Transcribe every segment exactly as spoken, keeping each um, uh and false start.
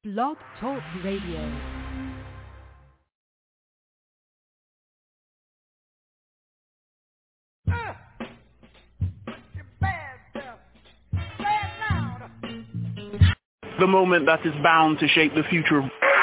Blog Talk Radio. The moment that is bound to shape the future.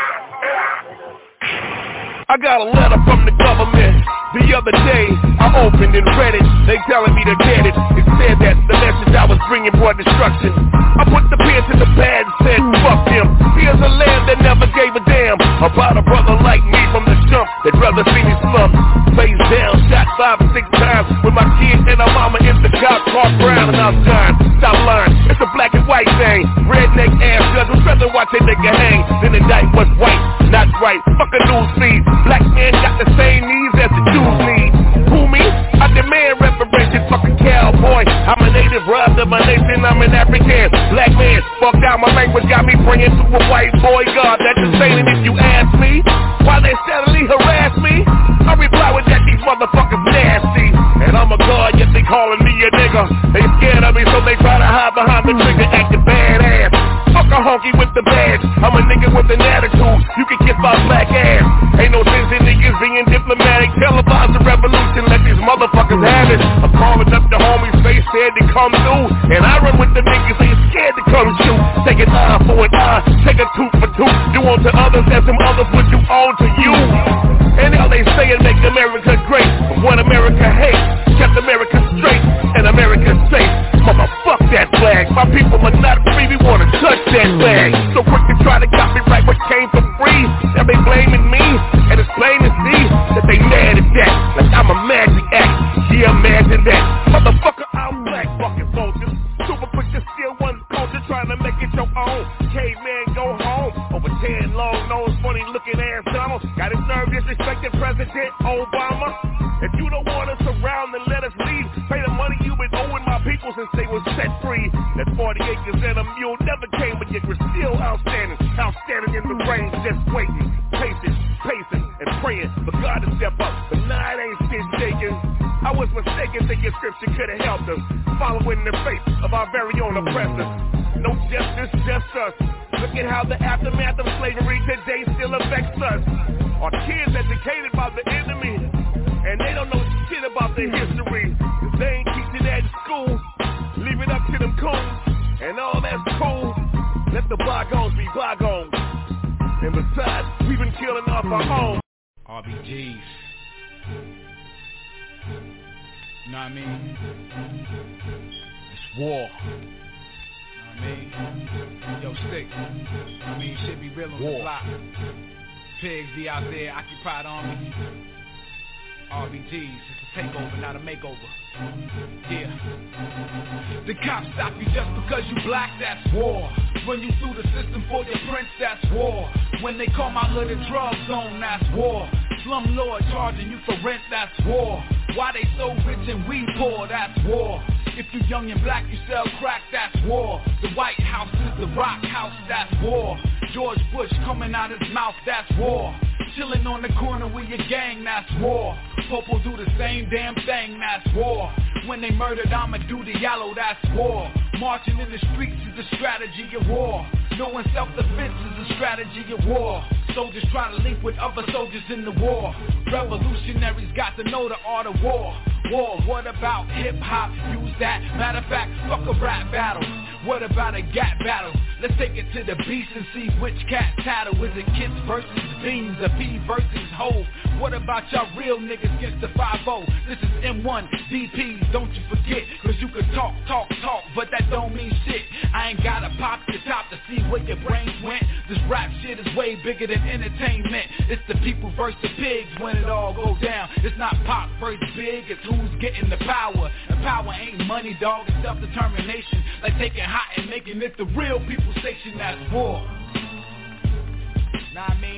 I got a letter from the government the other day. I opened and read it. They telling me to get it. It said that the message I was bringing brought destruction. I put the pen to the pad and said, fuck them. Here's a land that never gave a damn about a brother like me from the jump. They'd rather see me slump, face down, shot five or six times with my kid and her mama in the cop car brown and I'm done. Stop lying. It's a black and white thing. Redneck ass judge would rather watch a nigga hang than indict what's white. Not right. Fuck a news feed. Black men got the same needs as the Jews need. Who me? I demand reparation. Fucking cowboy. I'm a native robbed of my nation. I'm an African black man. Fuck down my language. Got me bringing to a white boy. God, that's insane. And if you ask me why they steadily harass me, I reply with that these motherfuckers nasty. And I'm a god, yet they calling me a nigga. They scared of me, so they try to hide behind the trigger, acting badass. Fuck a honky with the badge. I'm a nigga with an attitude. You can kiss my black ass. Ain't no sense in niggas being diplomatic. Televise the revolution, let these motherfuckers have it. I'm calling up the homies, they said to come through. And I run with the niggas, they scared to come shoot. Take an eye for an eye, take a tooth for tooth. Do unto others as them others would do on to you. And all they say is make America great, but what America hates kept America straight and America safe. Motherfuck that flag. My people are not free, we wanna touch that flag. So quick to try to copyright what came for free. Now they blaming me, and it's plain to see that they mad at that. Like I'm a magic act. Yeah, imagine that. Motherfucker, I'm black fucking soldiers. Super quick to steal one culture, trying to make it your own. Caveman, go home. Over ten long nose, funny looking ass Donald. Got his nerve disrespecting President Obama. If you don't want us around, then let us leave. Pay the money you've been owing my people since they were set free. That forty acres and a mule never came, but yet we're still outstanding. Outstanding in the rain, just waiting. Pacing, pacing, and praying for God to step up. But nah, it ain't shit shaking. I was mistaken thinking scripture could have helped us. Following the faith of our very own oppressors. No justice, just us. Look at how the aftermath of slavery today still affects us. Our kids educated by the enemy, and they don't know shit about their history. Cause they ain't teaching that in school. Leave it up to them coons. And all that's cool. Let the bygones be bygones. And besides, we've been killing off our own. R B Gs. You know what I mean? It's war. You know what I mean? Yo, Stick. I mean, shit be real on war. The block. Pigs be out there, occupied army. R B Gs, it's a takeover, not a makeover. Yeah. The cops stop you just because you black, that's war. Run you through the system for your prince, that's war. When they call my hood a drug zone, that's war. Slumlord charging you for rent, that's war. Why they so rich and we poor, that's war. If you young and black, you sell crack, that's war. The White House is the rock house, that's war. George Bush coming out his mouth, that's war. Chilling on the corner with your gang, that's war. Popo do the same damn thing, that's war. When they murdered Amadou Diallo, that's war. Marching in the streets is the strategy of war. Knowing self-defense is a strategy of war. Soldiers try to link with other soldiers in the war. Revolutionaries got to know the art of war. War, what about hip-hop? Use that. Matter of fact, fuck a rap battle. What about a gat battle? Let's take it to the beast and see which cat tattle. Is it Kids versus Beans, a P versus Hove? What about y'all real niggas against the five oh? This is M one D Ps, don't you forget. Cause you can talk, talk, talk, but that don't mean shit. I ain't gotta pop your top to see where your brains went. This rap shit is way bigger than entertainment. It's the people versus the pigs when it all goes down. It's not pop versus big, it's who's getting the power. And power ain't money, dog, it's self-determination. Like taking hot and making it the real people station, that's war. Know what I mean?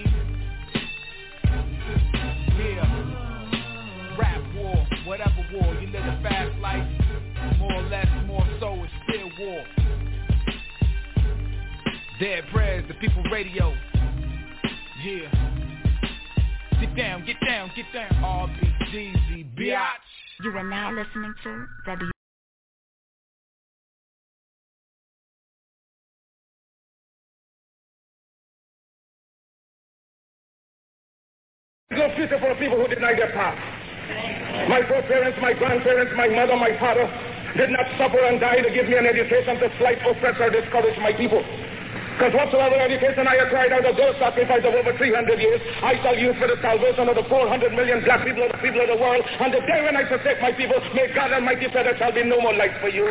Yeah. Rap war, whatever war. You live a fast life, more or less, more so, it's still war. Dead prayers, the people radio. Yeah. Get down, get down, get down. R B G Z, biatch. You are now listening to W. no future for people who deny their past. My foreparents, my grandparents, my mother, my father did not suffer and die to give me an education to slight, oppress, or discourage my people. Because whatsoever education I acquired out of those sacrifices of over three hundred years, I shall use for the salvation of the four hundred million black people of the people of the world. And the day when I forsake my people, may God Almighty say there shall be no more light for you.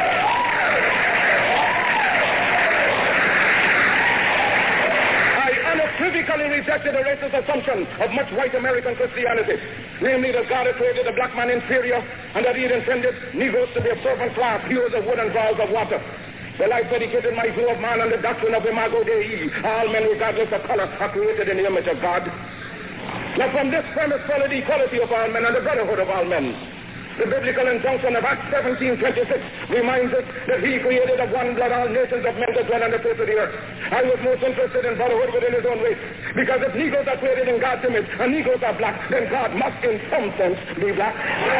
Unequivocally rejected the racist assumption of much white American Christianity, namely that God had created the black man inferior and that he had intended Negroes to be a servant class, hewers of wood and drawers of water. Well, I predicated my view of man on the doctrine of Imago Dei. All men, regardless of color, are created in the image of God. Now, from this premise followed the equality of all men and the brotherhood of all men. The biblical injunction of Acts seventeen twenty-six reminds us that he created of one blood all nations of men to dwell on the face of the earth. I was most interested in brotherhood within his own race, because if Negroes are created in God's image and Negroes are black, then God must in some sense be black.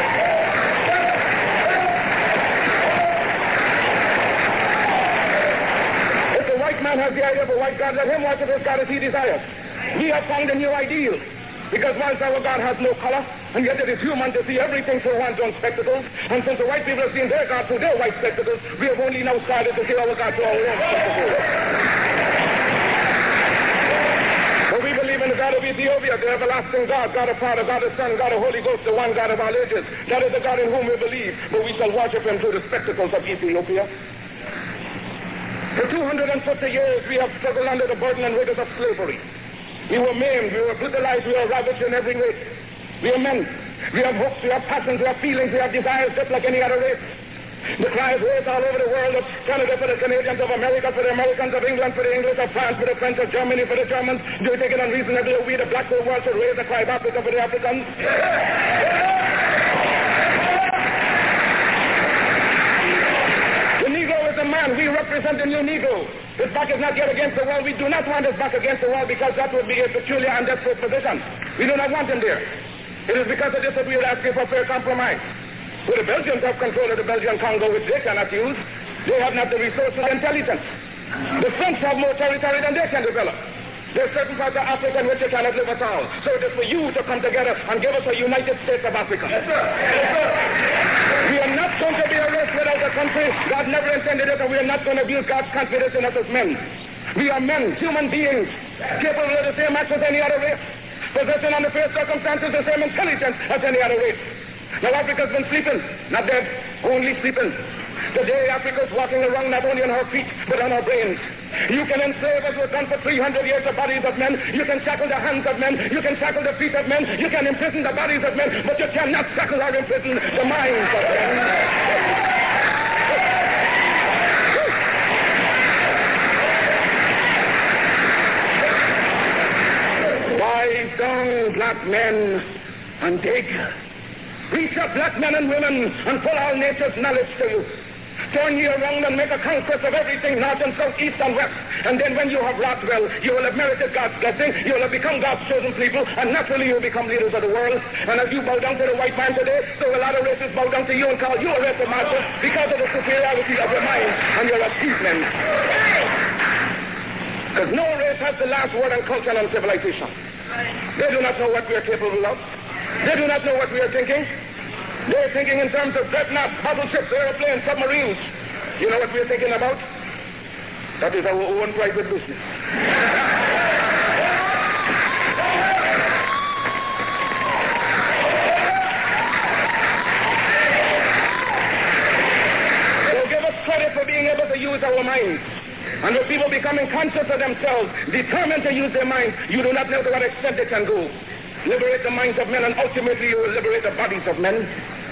If the white man has the idea of a white God, let him worship his God as he desires. We have found a new ideal. Because whilst our God has no color, and yet it is human to see everything through one's own spectacles, and since the white people have seen their God through their white spectacles, we have only now started to see our God through our own spectacles. For we believe in the God of Ethiopia, the everlasting God, God of Father, God of Son, God of Holy Ghost, the one God of all ages. That is the God in whom we believe, but we shall worship him through the spectacles of Ethiopia. For two hundred fifty years, we have struggled under the burden and rigors of slavery. We were maimed, we were brutalized, we were ravaged in every way. We are men. We have hopes, we have passions, we have feelings, we have desires just like any other race. The cry is raised all over the world of Canada for the Canadians, of America for the Americans, of England for the English, of France for the French, of Germany for the Germans. Do you think it unreasonable that we, the black world, should raise the cry of Africa for the Africans? The Negro is a man. We represent the new Negro. His back is not yet against the wall. We do not want his back against the wall because that would be a peculiar and desperate position. We do not want him there. It is because of this that we are asking for fair compromise. So the Belgians have control of the Belgian Congo, which they cannot use. They have not the resources and intelligence. The French have more territory than they can develop. There are certain parts of Africa in which they cannot live at all. So it is for you to come together and give us a United States of Africa. Yes, sir. Yes, sir. We are not going to be a race without a country. God never intended it, and we are not going to abuse God's confidence in us as men. We are men, human beings, capable of the same acts as any other race, possessing under fair circumstances the same intelligence as any other race. Now Africa's been sleeping, not dead, only sleeping. Today Africa's walking around not only on her feet, but on her brains. You can enslave as was done for three hundred years the bodies of men. You can shackle the hands of men. You can shackle the feet of men. You can imprison the bodies of men, but you cannot shackle or imprison the minds of men. Lie down, black men, and dig. Reach up, black men and women, and pull all nature's knowledge to you. Turn ye around and make a conquest of everything, north and south, east and west. And then when you have wrought well, you will have merited God's blessing, you will have become God's chosen people, and naturally you will become leaders of the world. And as you bow down to the white man today, so a lot of races bow down to you and call you a race of masters because of the superiority of your mind and your achievements. Because no race has the last word on culture and civilization. They do not know what we are capable of. They do not know what we are thinking. They're thinking in terms of dreadnoughts, battleships, airplanes, submarines. You know what we're thinking about? That is our own private business. So give us credit for being able to use our minds. And with people becoming conscious of themselves, determined to use their minds, you do not know to what extent they can go. Liberate the minds of men, and ultimately you will liberate the bodies of men.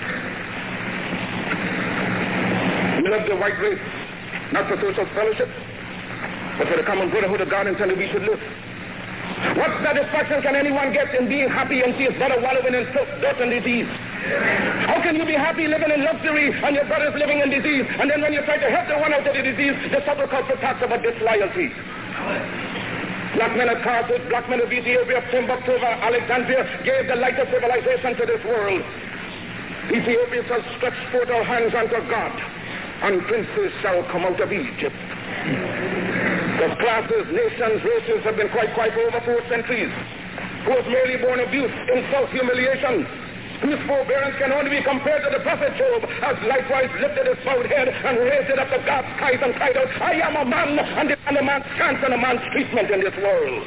We love the white race, not for social fellowship, but for the common brotherhood of God intended we should live. What satisfaction can anyone get in being happy and see his brother wallowing in filth, dirt, and disease? How can you be happy living in luxury and your brother's living in disease, and then when you try to help the one out of the disease, the subtle culprit talks about disloyalty? Black men of Carthage, black men of Ethiopia, Timbuktu, Alexandria gave the light of civilization to this world. Ethiopia shall stretch forth our hands unto God, and princes shall come out of Egypt. The classes, nations, races have been quite quiet for over four centuries. who was merely born abuse, insult, humiliation, whose forbearance can only be compared to the prophet Job, as likewise lifted his bowed head and raised it up to God's skies and cried out, I am a man, and demand a man's chance and a man's treatment in this world.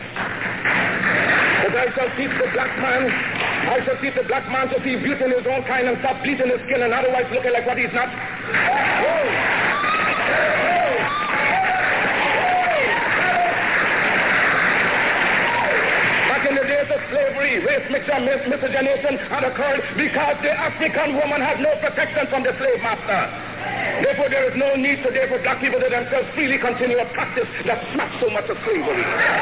But I shall teach the black man, I shall teach the black man to see beauty in his own kind and stop bleaching his skin and otherwise looking like what he's not. Whoa. In the days of slavery, race mixture, miscegenation had occurred because the African woman had no protection from the slave master. Therefore, there is no need today for black people to themselves freely continue a practice that smacks so much of slavery.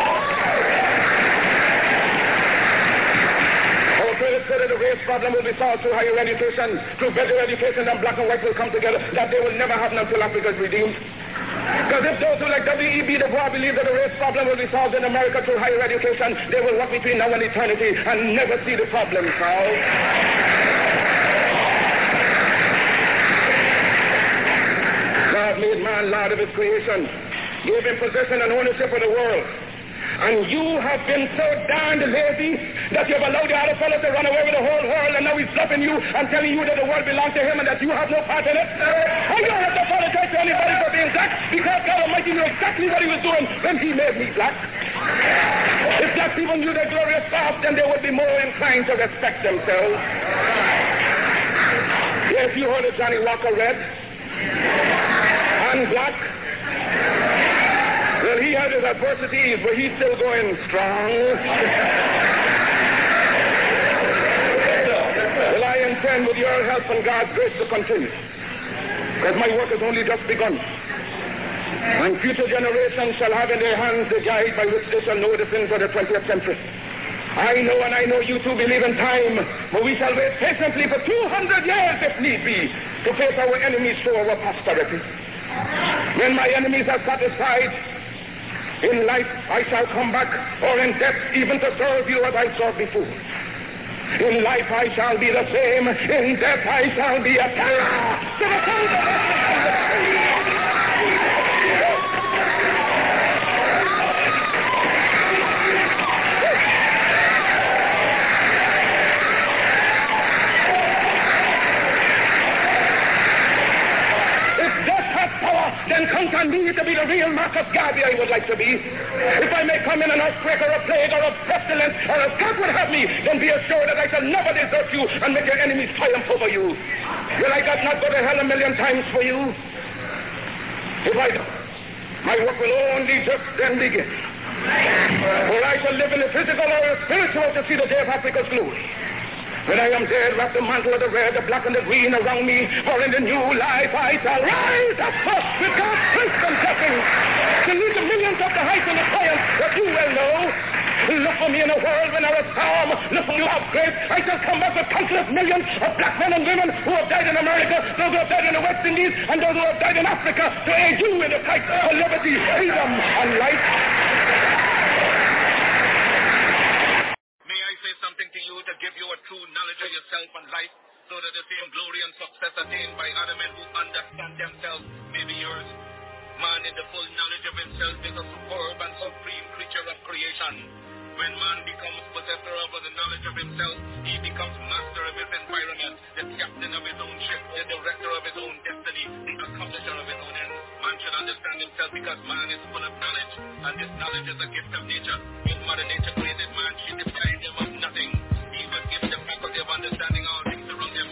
Our critics say that the race problem will be solved through higher education, through better education, and black and white will come together. That day will never happen until Africa is redeemed. Because if those who like W E B Du Bois believe that the race problem will be solved in America through higher education, they will walk between now and eternity and never see the problem solved. God made man Lord of his creation, gave him possession and ownership of the world. And you have been so darned lazy that you have allowed the other fellow to run away with the whole world, and now he's stopping you and telling you that the world belongs to him and that you have no part in it. And you don't have to apologize to anybody for being black, because God Almighty knew exactly what he was doing when he made me black. If black people knew their glorious past, then they would be more inclined to respect themselves. Yes, you heard of Johnny Walker Red and black. Well, he had his adversities, but he's still going strong. Well, I intend with your help and God's grace to continue, because my work has only just begun. And future generations shall have in their hands the guide by which they shall know the sins of the twentieth century. I know, and I know you too believe in time, but we shall wait patiently for two hundred years, if need be, to face our enemies through our posterity. When my enemies are satisfied, in life I shall come back, or in death even to serve you as I served before. In life I shall be the same, in death I shall be a terror to the then count on me to be the real Marcus Garvey I would like to be. If I may come in an earthquake or a plague or a pestilence or as God would have me, then be assured that I shall never desert you and make your enemies triumph over you. Will I God not go to hell a million times for you? If I don't, my work will only just then begin. For I shall live in the physical or the spiritual to see the day of Africa's glory. When I am dead, wrap the mantle of the red, the black, and the green around me, for in the new life I shall rise up with God's strength and blessing to lead the millions up the heights and the triumph that you well know. Look for me in a world when I was calm. Look for you have grace. I shall come back with countless millions of black men and women who have died in America, those who have died in the West Indies, and those who have died in Africa to aid you in the fight for liberty, freedom, and life. Something to you to give you a true knowledge of yourself and life, so that the same glory and success attained by other men who understand themselves may be yours. Man in the full knowledge of himself is a superb and supreme creature of creation. When man becomes possessor of the knowledge of himself, he becomes master of his environment, the captain of his own ship, the director of his own destiny, the accomplisher of his own ends. Man should understand himself because man is full of knowledge, and this knowledge is a gift of nature. When Mother Nature created man, she deprived him of nothing. He was given the faculty of understanding all things around him.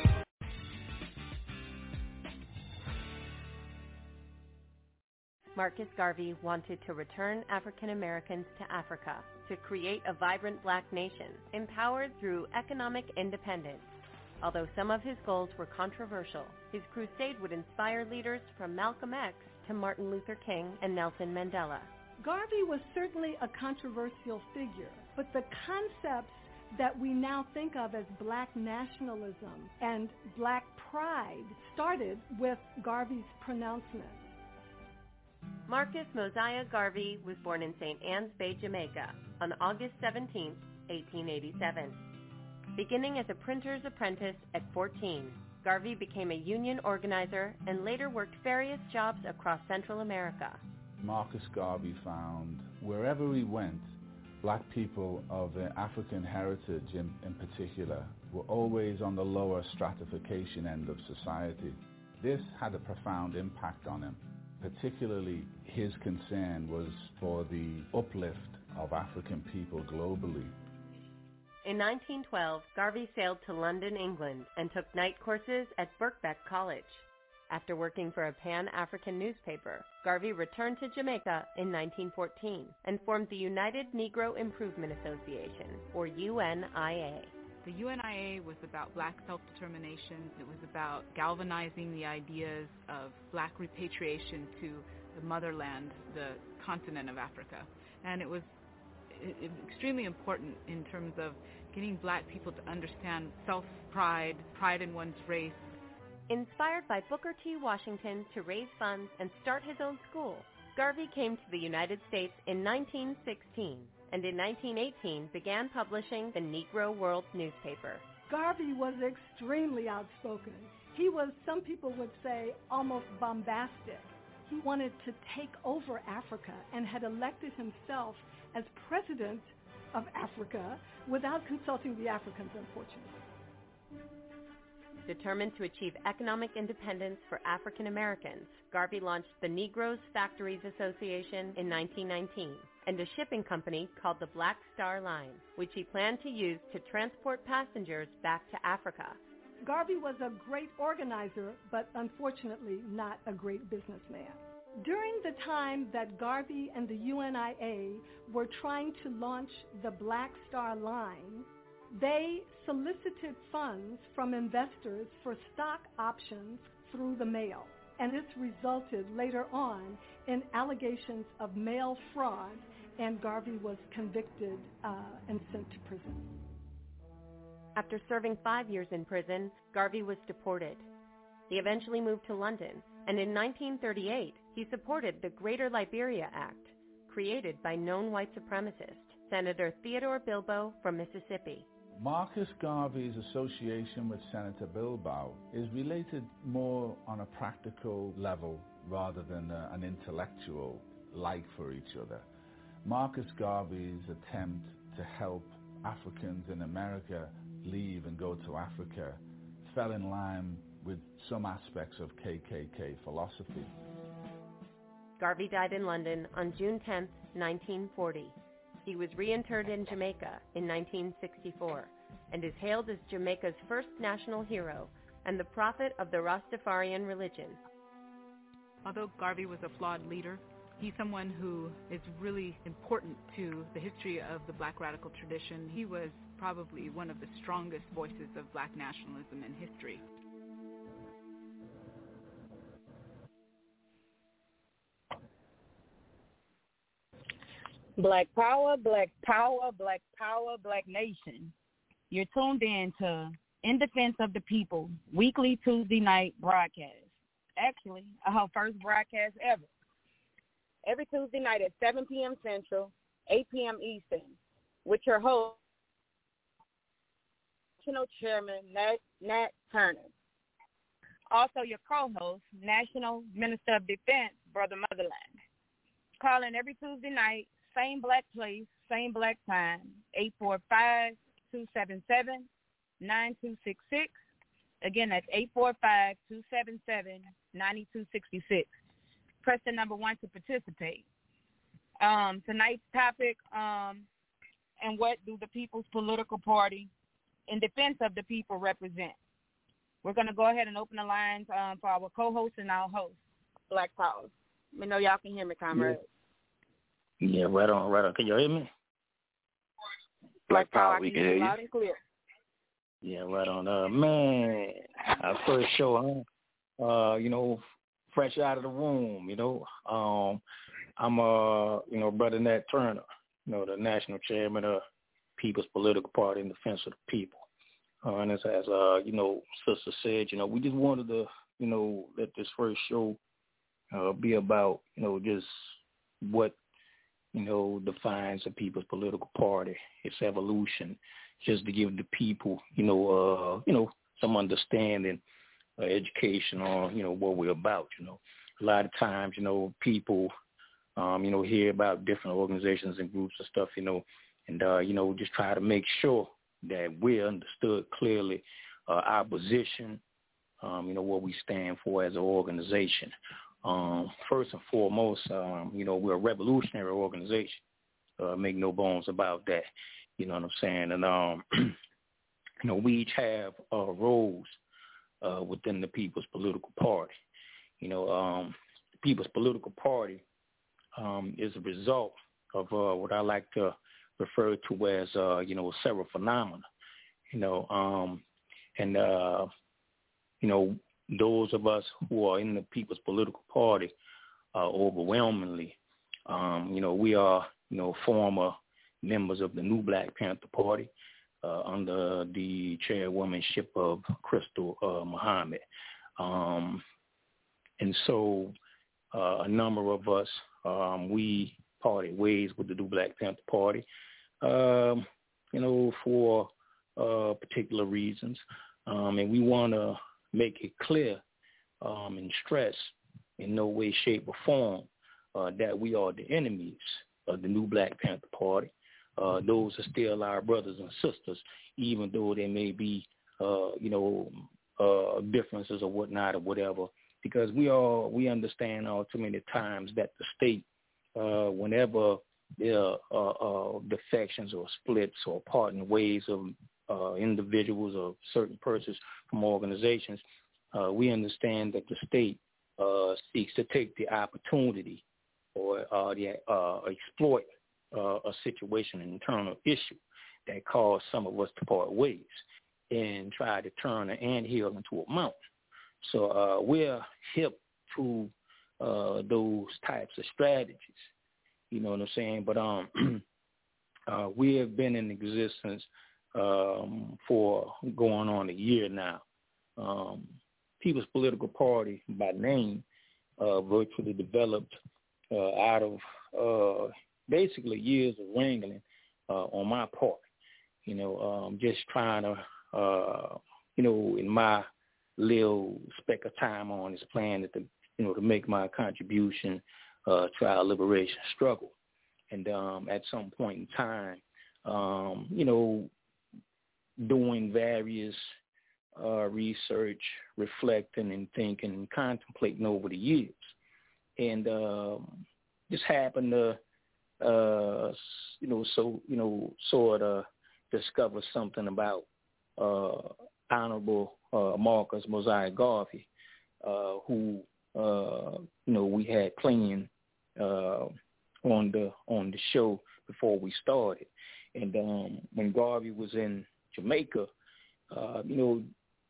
Marcus Garvey wanted to return African Americans to Africa to create a vibrant black nation, empowered through economic independence. Although some of his goals were controversial, his crusade would inspire leaders from Malcolm X to Martin Luther King and Nelson Mandela. Garvey was certainly a controversial figure, but the concepts that we now think of as black nationalism and black pride started with Garvey's pronouncements. Marcus Mosiah Garvey was born in Saint Anne's Bay, Jamaica, on August seventeenth, eighteen eighty-seven. Beginning as a printer's apprentice at fourteen, Garvey became a union organizer and later worked various jobs across Central America. Marcus Garvey found wherever he went, Black people of uh, African heritage in, in particular were always on the lower stratification end of society. This had a profound impact on him. Particularly, his concern was for the uplift of African people globally. In nineteen twelve, Garvey sailed to London, England, and took night courses at Birkbeck College. After working for a Pan-African newspaper, Garvey returned to Jamaica in nineteen fourteen and formed the United Negro Improvement Association, or U N I A. The U N I A was about black self-determination. It was about galvanizing the ideas of black repatriation to the motherland, the continent of Africa. And it was it, it, extremely important in terms of getting black people to understand self-pride, pride in one's race. Inspired by Booker T. Washington to raise funds and start his own school, Garvey came to the United States in nineteen sixteen. And in nineteen eighteen began publishing the Negro World newspaper. Garvey was extremely outspoken. He was, some people would say, almost bombastic. He wanted to take over Africa and had elected himself as president of Africa without consulting the Africans, unfortunately. Determined to achieve economic independence for African Americans, Garvey launched the Negroes Factories Association in nineteen nineteen and a shipping company called the Black Star Line, which he planned to use to transport passengers back to Africa. Garvey was a great organizer, but unfortunately not a great businessman. During the time that Garvey and the U N I A were trying to launch the Black Star Line, they solicited funds from investors for stock options through the mail, and this resulted later on in allegations of mail fraud, and Garvey was convicted uh, and sent to prison. After serving five years in prison, Garvey was deported. He eventually moved to London, and in nineteen thirty-eight, he supported the Greater Liberia Act, created by known white supremacist Senator Theodore Bilbo from Mississippi. Marcus Garvey's association with Senator Bilbo is related more on a practical level rather than a, an intellectual like for each other. Marcus Garvey's attempt to help Africans in America leave and go to Africa fell in line with some aspects of K K K philosophy. Garvey died in London on June tenth, nineteen forty. He was reinterred in Jamaica in nineteen sixty-four and is hailed as Jamaica's first national hero and the prophet of the Rastafarian religion. Although Garvey was a flawed leader, he's someone who is really important to the history of the black radical tradition. He was probably one of the strongest voices of black nationalism in history. Black power, black power, black power, black nation. You're tuned in to In Defense of the People, weekly Tuesday night broadcast. Actually, our first broadcast ever. Every Tuesday night at seven p.m. Central, eight p.m. Eastern, with your host, National Chairman Nat, Nat Turner. Also your co-host, National Minister of Defense, Brother Motherland. Calling every Tuesday night, same black place, same black time, eight four five, two seven seven, nine two six six. Again, that's eight four five, two seven seven, nine two six six. Press the number one to participate. Um, tonight's topic, um, and what do the People's Political Party in Defense of the People represent? We're going to go ahead and open the lines um, for our co-host and our host, Black Power. I know y'all can hear me, comrade. Yeah. Yeah, right on, right on. Can you hear me? Black Power, we can hear you. Loud and clear. Yeah, right on. Uh, man, our first show, huh? Uh, you know, fresh out of the womb, you know. Um, I'm, uh, you know, Brother Nat Turner, you know, the National Chairman of People's Political Party in Defense of the People. Uh, and as, as uh, you know, Sister said, you know, we just wanted to, you know, let this first show uh, be about, you know, just what, you know, defines the People's Political Party, its evolution, just to give the people, you know, uh, you know, some understanding, uh, education on, you know, what we're about. You know, a lot of times, you know, people, um, you know, hear about different organizations and groups and stuff, you know, and, uh, you know, just try to make sure that we're understood clearly uh, our position, um, you know, what we stand for as an organization. Um, first and foremost, um, you know, we're a revolutionary organization. Uh, make no bones about that. You know what I'm saying? And, um, you know, we each have uh, roles uh, within the People's Political Party. You know, um, the People's Political Party um, is a result of uh, what I like to refer to as, uh, you know, several phenomena. You know, um, and, uh, you know, those of us who are in the People's Political Party uh, overwhelmingly, um, you know, we are, you know, former members of the New Black Panther Party uh, under the chairwomanship of Crystal uh, Muhammad. Um, and so uh, a number of us, um, we parted ways with the New Black Panther Party, um, you know, for uh, particular reasons. Um, and we want to make it clear um, and stress in no way, shape, or form uh, that we are the enemies of the New Black Panther Party. Uh, those are still our brothers and sisters, even though there may be, uh, you know, uh, differences or whatnot or whatever, because we all, we understand all too many times that the state, uh, whenever there are uh, uh, defections or splits or parting ways of uh, individuals or certain persons from organizations, uh, we understand that the state uh, seeks to take the opportunity or uh, the, uh, exploit uh, a situation, an internal issue that caused some of us to part ways and try to turn an anthill into a mountain. So uh, we're hip to uh, those types of strategies, you know what I'm saying? But um, uh, we have been in existence um, for going on a year now. Um, People's Political Party, by name, uh, virtually developed uh, out of uh, basically years of wrangling uh, on my part. You know, um, just trying to, uh, you know, in my little speck of time on this planet, to, you know, to make my contribution uh, to our liberation struggle. And um, at some point in time, um, you know, doing various uh, research, reflecting and thinking and contemplating over the years. And um, just happened to, uh, you know, so, you know, sort of discover something about uh, Honorable uh, Marcus Mosiah Garvey, uh, who, uh, you know, we had playing uh, on the on the show before we started. And um, when Garvey was in Jamaica, uh, you know,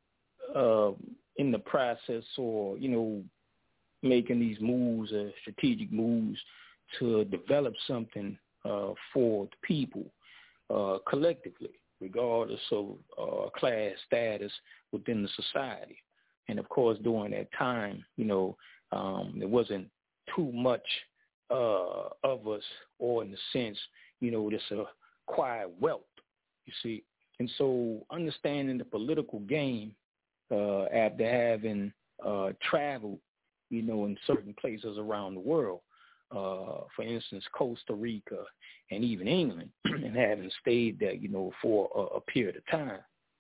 uh, in the process or, you know, making these moves, uh, strategic moves to develop something uh, for the people uh, collectively, regardless of uh, class status within the society. And, of course, during that time, you know, um, there wasn't too much uh, of us, or in the sense, you know, this uh, quiet wealth, you see. And so understanding the political game uh, after having uh, traveled, you know, in certain places around the world, uh, for instance, Costa Rica and even England, and having stayed there, you know, for a, a period of time.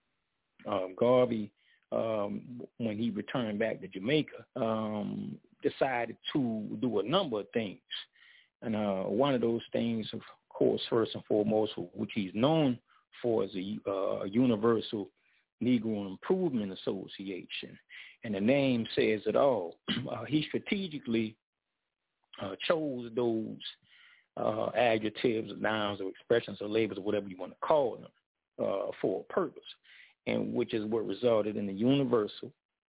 Um, Garvey, um, when he returned back to Jamaica, um, decided to do a number of things. And uh, one of those things, of course, first and foremost, which he's known for, is a uh, Universal Negro Improvement Association. And the name says it all. Uh, he strategically uh, chose those uh, adjectives, nouns, or expressions, or labels, or whatever you want to call them, uh, for a purpose, and which is what resulted in the Universal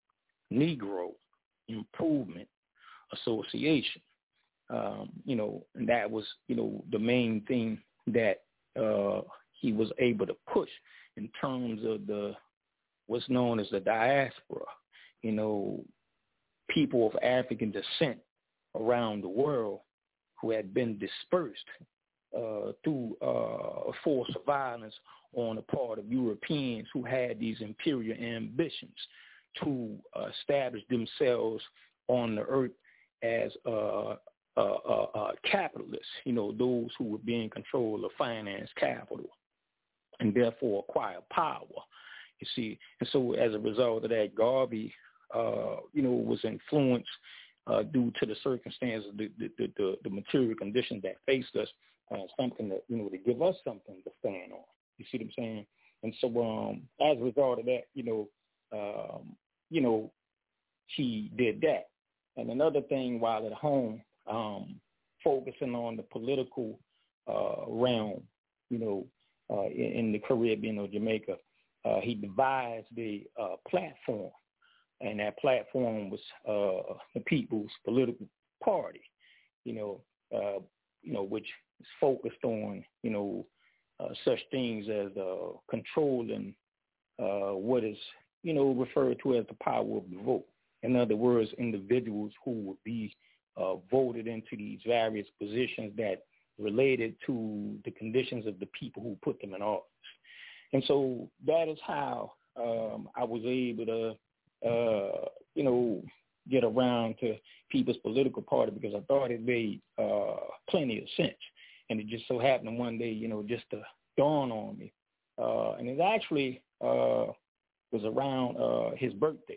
Negro Improvement Association. Um, you know, and that was, you know, the main thing that uh, he was able to push in terms of the what's known as the diaspora. You know, people of African descent around the world who had been dispersed uh, through uh, a force of violence on the part of Europeans who had these imperial ambitions to uh, establish themselves on the earth as uh, uh, uh, uh, capitalists, you know, those who would be in control of finance capital and therefore acquire power. You see, and so as a result of that, Garvey, uh, you know, was influenced uh, due to the circumstances, the, the, the, the material conditions that faced us, uh, something that, you know, to give us something to stand on. You see what I'm saying? And so um, as a result of that, you know, um, you know, he did that. And another thing, while at home, um, focusing on the political uh, realm, you know, uh, in, in the Caribbean or Jamaica, uh, he devised a uh, platform, and that platform was uh, the People's Political Party, you know, uh, you know, which is focused on, you know, uh, such things as uh, controlling uh, what is, you know, referred to as the power of the vote. In other words, individuals who would be uh, voted into these various positions that related to the conditions of the people who put them in office. And so that is how um, I was able to, uh, you know, get around to People's Political Party, because I thought it made uh, plenty of sense. And it just so happened one day, you know, just to dawn on me. Uh, and it actually uh, was around uh, his birthday.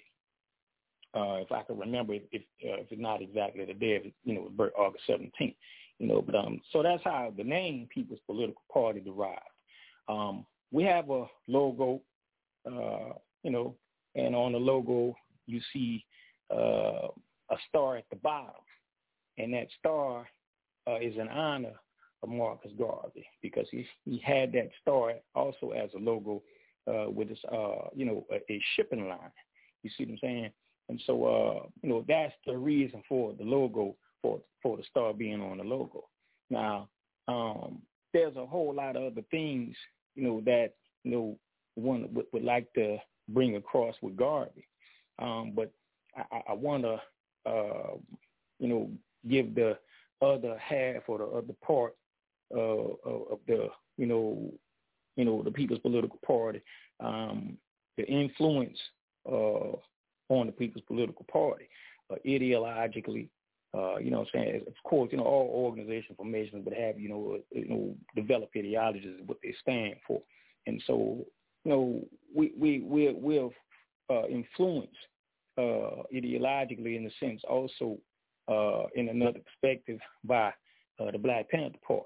Uh, if I can remember, if if, uh, if it's not exactly the day of, you know, birth, August seventeenth, you know, but um, so that's how the name People's Political Party derived. Um, we have a logo, uh, you know, and on the logo you see uh, a star at the bottom, and that star uh, is in honor of Marcus Garvey, because he he had that star also as a logo uh, with his, uh, you know, a, a shipping line. You see what I'm saying? And so, uh, you know, that's the reason for the logo, for for the star being on the logo. Now, um, there's a whole lot of other things, you know, that, you know, one would, would like to bring across with Garvey. Um, but I, I want to, uh, you know, give the other half or the other part uh, of the, you know, you know, the People's Political Party, um, the influence uh on the People's Political Party, uh, ideologically, uh, you know what I'm saying? Of course, you know, all organization formations would have, you know, uh, you know, develop ideologies, what they stand for. And so, you know, we, we, we're, we're uh, influenced uh, ideologically, in a sense, also uh, in another perspective by uh, the Black Panther Party,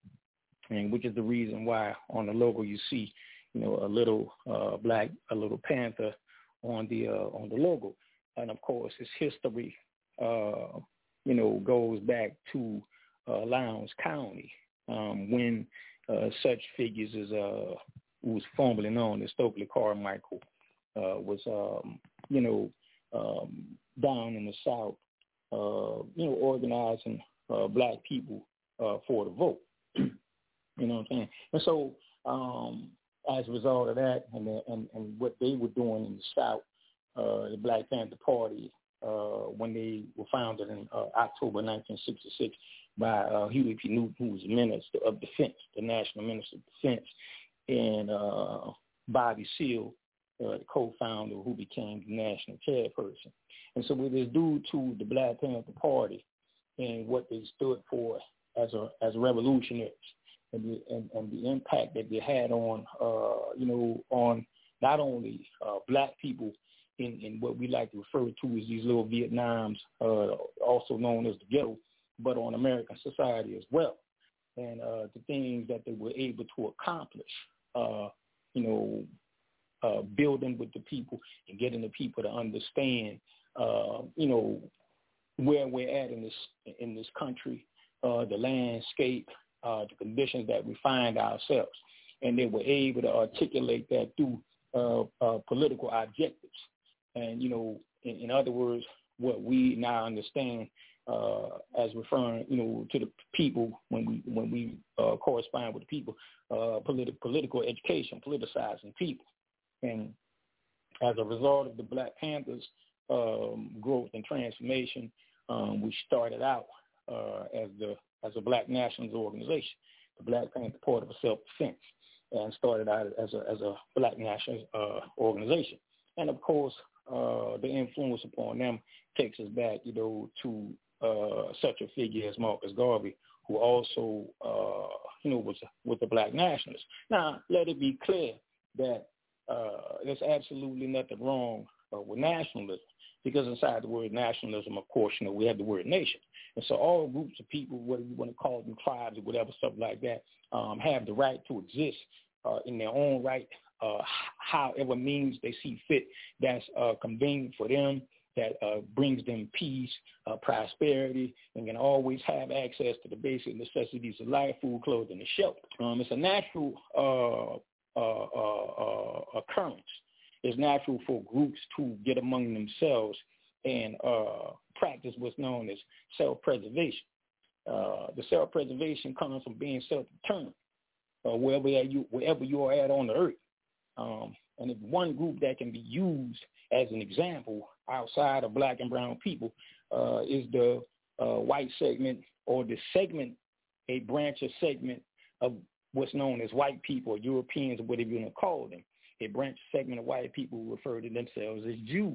and which is the reason why on the logo you see, you know, a little uh, black, a little panther on the uh, on the logo. And of course, its history, uh, you know, goes back to uh, Lowndes County, um, when uh, such figures as uh, who was formerly known as Stokely Carmichael uh, was, um, you know, um, down in the South, uh, you know, organizing uh, black people uh, for the vote. You know what I'm saying? And so, um, as a result of that, and, the, and and what they were doing in the South, uh, the Black Panther Party, uh, when they were founded in uh, October nineteen sixty-six by uh, Huey P. Newton, who was the Minister of Defense, the National Minister of Defense, and uh, Bobby Seale, uh, the co-founder, who became the national chairperson. And so it is due to the Black Panther Party and what they stood for as a as revolutionaries. And the, and, and the impact that they had on, uh, you know, on not only uh, black people in, in what we like to refer to as these little Vietnams, uh, also known as the ghetto, but on American society as well. And uh, the things that they were able to accomplish, uh, you know, uh, building with the people and getting the people to understand, uh, you know, where we're at in this in this country, uh, the landscape, Uh, the conditions that we find ourselves, and they were able to articulate that through uh, uh, political objectives. And, you know, in, in other words, what we now understand uh, as referring, you know, to the people when we when we uh, correspond with the people, uh, politi- political education, politicizing people. And as a result of the Black Panthers' um, growth and transformation, um, we started out uh, as the as a black nationalist organization, the Black Panther Party for Self-Defense, and started out as a as a black nationalist uh, organization. And of course, uh, the influence upon them takes us back, you know, to uh, such a figure as Marcus Garvey, who also, uh, you know, was was a black nationalist. Now, let it be clear that uh, there's absolutely nothing wrong uh, with nationalism, because inside the word nationalism, of course, you know, we have the word nation. And so all groups of people, whether you want to call them tribes or whatever, stuff like that, um, have the right to exist uh, in their own right, uh, however means they see fit that's uh, convenient for them, that uh, brings them peace, uh, prosperity, and can always have access to the basic necessities of life, food, clothing, and shelter. Um, it's a natural uh, uh, uh, uh, occurrence. It's natural for groups to get among themselves and uh, practice what's known as self-preservation. Uh, the self-preservation comes from being self-determined, uh, wherever you wherever you are at on the earth. Um, and if one group that can be used as an example outside of black and brown people uh, is the uh, white segment, or the segment, a branch or segment of what's known as white people or Europeans, or whatever you want to call them. A branch segment of white people who refer to themselves as Jews,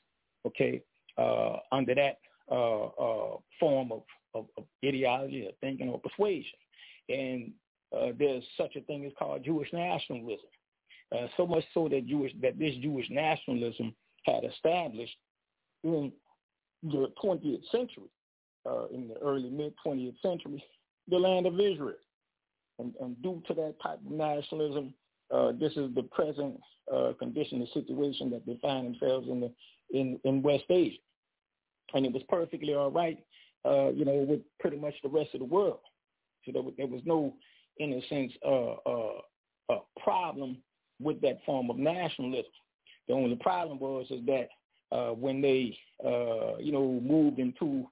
okay, uh, under that uh, uh, form of, of, of ideology or thinking or persuasion. And uh, there's such a thing as called Jewish nationalism. Uh, so much so that Jewish that this Jewish nationalism had established in the twentieth century, uh, in the early mid-twentieth century, the land of Israel. And, and due to that type of nationalism, uh, this is the present uh, condition and situation that they find themselves in the in, in West Asia. And it was perfectly all right, uh, you know, with pretty much the rest of the world. So there was, there was no, in a sense, uh, uh, uh, problem with that form of nationalism. The only problem was is that uh, when they, uh, you know, moved into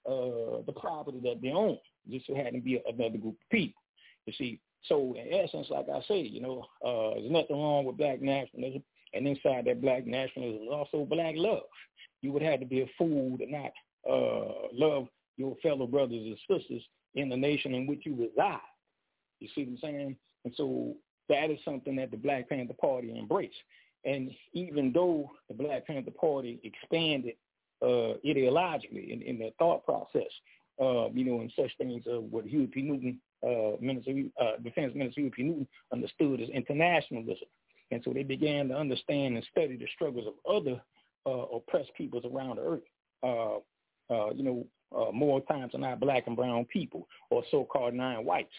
uh, the property that they owned, this had to be another group of people. You see, so in essence, like I say, you know, uh, there's nothing wrong with black nationalism, and inside that black nationalism is also black love. You would have to be a fool to not uh, love your fellow brothers and sisters in the nation in which you reside. You see what I'm saying? And so that is something that the Black Panther Party embraced. And even though the Black Panther Party expanded uh, ideologically in, in their thought process, uh, you know, in such things of what Huey P. Newton, uh, Minister, uh, Defense Minister Huey P. Newton understood as internationalism. And so they began to understand and study the struggles of other uh, oppressed peoples around the earth, uh, uh, you know, uh, more times than not black and brown people, or so-called non-whites.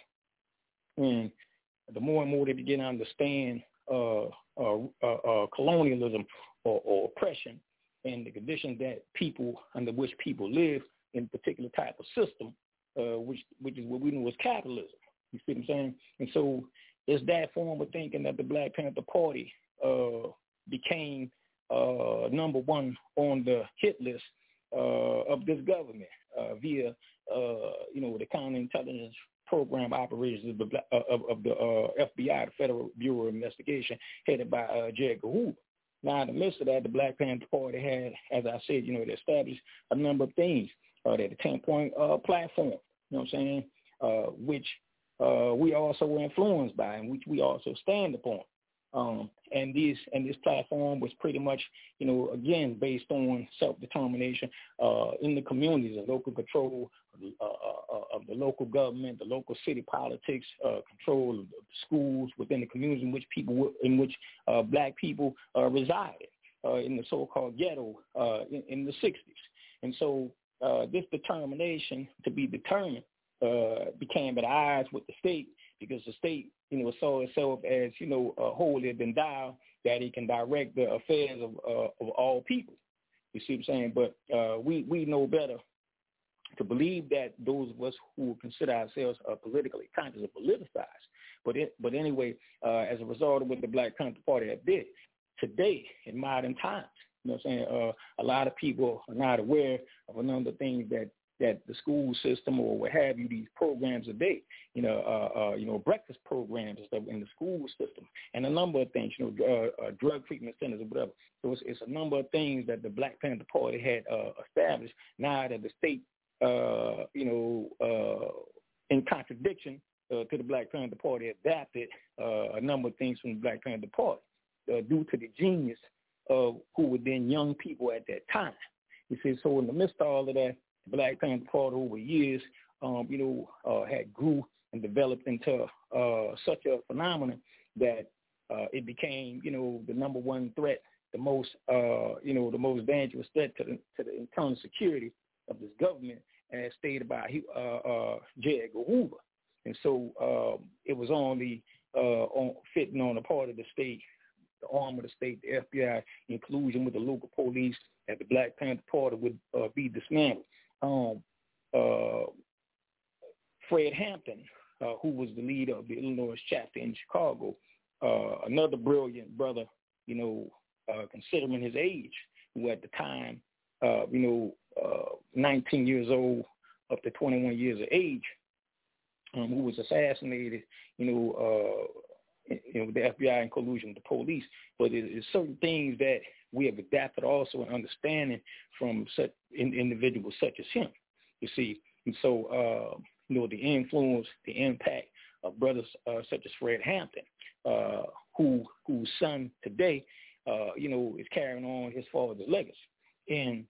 And the more and more they begin to understand uh, uh, uh, uh, colonialism or, or oppression and the conditions that people, under which people live in a particular type of system, uh, which which is what we know as capitalism. You see what I'm saying? And so it's that form of thinking that the Black Panther Party uh, became uh, number one on the hit list uh, of this government uh, via, uh, you know, the counterintelligence program operations of the, uh, of, of the uh, F B I, the Federal Bureau of Investigation, headed by uh, J. Edgar Hoover. Now, in the midst of that, the Black Panther Party had, as I said, you know, it established a number of things. Uh, they had a ten-point uh, platform, you know what I'm saying, uh, which uh, we also were influenced by and which we also stand upon. Um, and these and this platform was pretty much, you know, again, based on self-determination uh, in the communities and local control uh, uh, of the local government, the local city politics, uh, control of the schools within the communities in which people in which uh, black people uh, resided uh, in the so-called ghetto uh, in, in the sixties. And so uh, this determination to be determined uh, became at odds with the state, because the state, you know, saw itself as, you know, uh, holier than thou, that it can direct the affairs of uh, of all people. You see what I'm saying? But uh, we, we know better to believe that those of us who consider ourselves uh, politically conscious are politicized. But it, but anyway, uh, as a result of what the Black Panther Party had did, today in modern times, you know what I'm saying, uh, a lot of people are not aware of a number of things that that the school system or what have you, these programs a day, you know, uh, uh, you know, breakfast programs and stuff in the school system, and a number of things, you know, uh, uh, drug treatment centers or whatever. So it's, it's a number of things that the Black Panther Party had uh, established. Now that the state, uh, you know, uh, in contradiction uh, to the Black Panther Party, adapted uh, a number of things from the Black Panther Party uh, due to the genius of who were then young people at that time. You see, so in the midst of all of that, the Black Panther Party over years, um, you know, uh, had grew and developed into uh, such a phenomenon that uh, it became, you know, the number one threat, the most, uh, you know, the most dangerous threat to the, to the internal security of this government, as stated by uh, uh, J. Edgar Hoover. And so uh, it was only uh, on, fitting on the part of the state, the arm of the state, the F B I, in collusion with the local police, that the Black Panther Party would uh, be dismantled. Um, uh, Fred Hampton, uh, who was the leader of the Illinois chapter in Chicago, uh, another brilliant brother, you know, uh, considering his age, who at the time, uh, you know, uh, nineteen years old up to twenty-one years of age, um, who was assassinated, you know, uh, you know, with the F B I in collusion with the police. But it is certain things that we have adapted also in understanding from such in, individuals such as him, you see. And so, uh, you know, the influence, the impact of brothers uh, such as Fred Hampton, uh, who whose son today, uh, you know, is carrying on his father's legacy. And,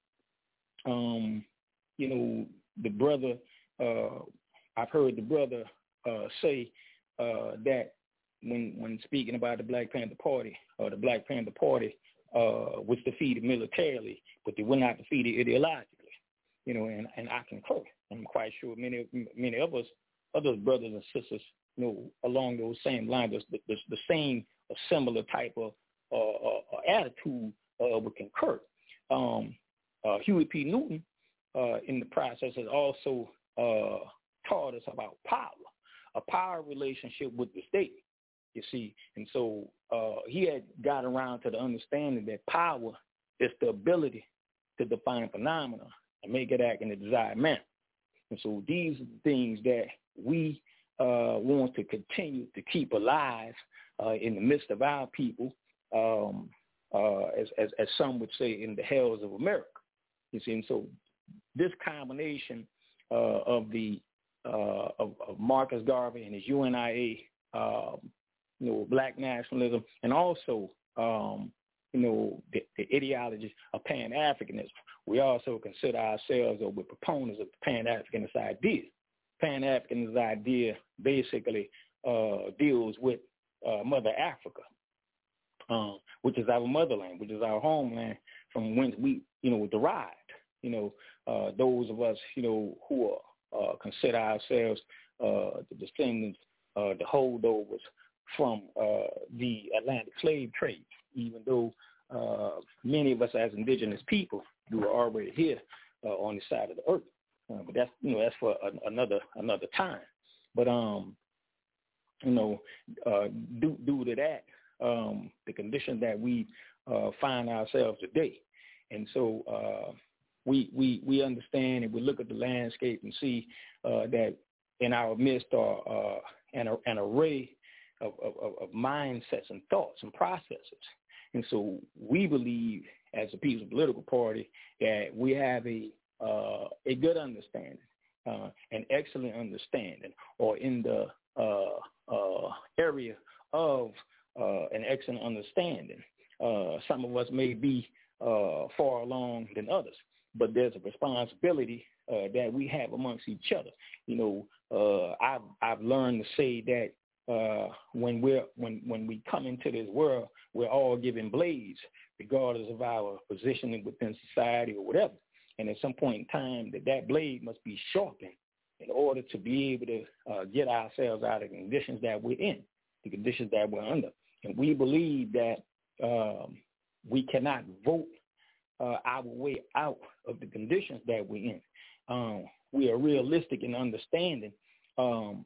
um, you know, the brother, uh, I've heard the brother uh, say uh, that when when speaking about the Black Panther Party, or uh, the Black Panther Party uh, was defeated militarily, but they were not defeated ideologically. You know, and, and I concur. I'm quite sure many many of us, other brothers and sisters, you know, along those same lines, the, the, the same or similar type of uh, uh, attitude uh, would concur. Um, uh, Huey P. Newton, uh, in the process, has also uh, taught us about power, a power relationship with the state, you see. And so uh, he had got around to the understanding that power is the ability to define phenomena and make it act in the desired manner. And so these are the things that we uh, want to continue to keep alive uh, in the midst of our people, um, uh, as, as, as some would say, in the hells of America. You see, and so this combination uh, of the uh, of, of Marcus Garvey and his U N I A, um, you know, Black nationalism, and also um, you know, the, the ideology of Pan-Africanism. We also consider ourselves or we're proponents of the Pan-Africanist idea. Pan-Africanist idea basically uh, deals with uh, Mother Africa, um, which is our motherland, which is our homeland from whence we, you know, derived. You know, uh, those of us, you know, who are, uh, consider ourselves uh, the descendants, uh, the holdovers from uh, the Atlantic slave trade, even though uh, many of us as indigenous people who are already here uh, on the side of the earth. Uh, but that's, you know, that's for a, another another time. But, um, you know, uh, due, due to that, um, the condition that we uh, find ourselves today. And so uh, we, we, we understand and we look at the landscape and see uh, that in our midst are uh, an, an array of, of, of mindsets and thoughts and processes. And so we believe as a People's Political Party that we have a uh, a good understanding, uh, an excellent understanding, or in the uh, uh, area of uh, an excellent understanding. Uh, some of us may be uh, far along than others, but there's a responsibility uh, that we have amongst each other. You know, uh, I've I've learned to say that Uh, when we're when when we come into this world, we're all given blades, regardless of our positioning within society or whatever. And at some point in time, that that blade must be sharpened in order to be able to uh, get ourselves out of the conditions that we're in, the conditions that we're under. And we believe that um, we cannot vote uh, our way out of the conditions that we're in. Um, we are realistic in understanding um,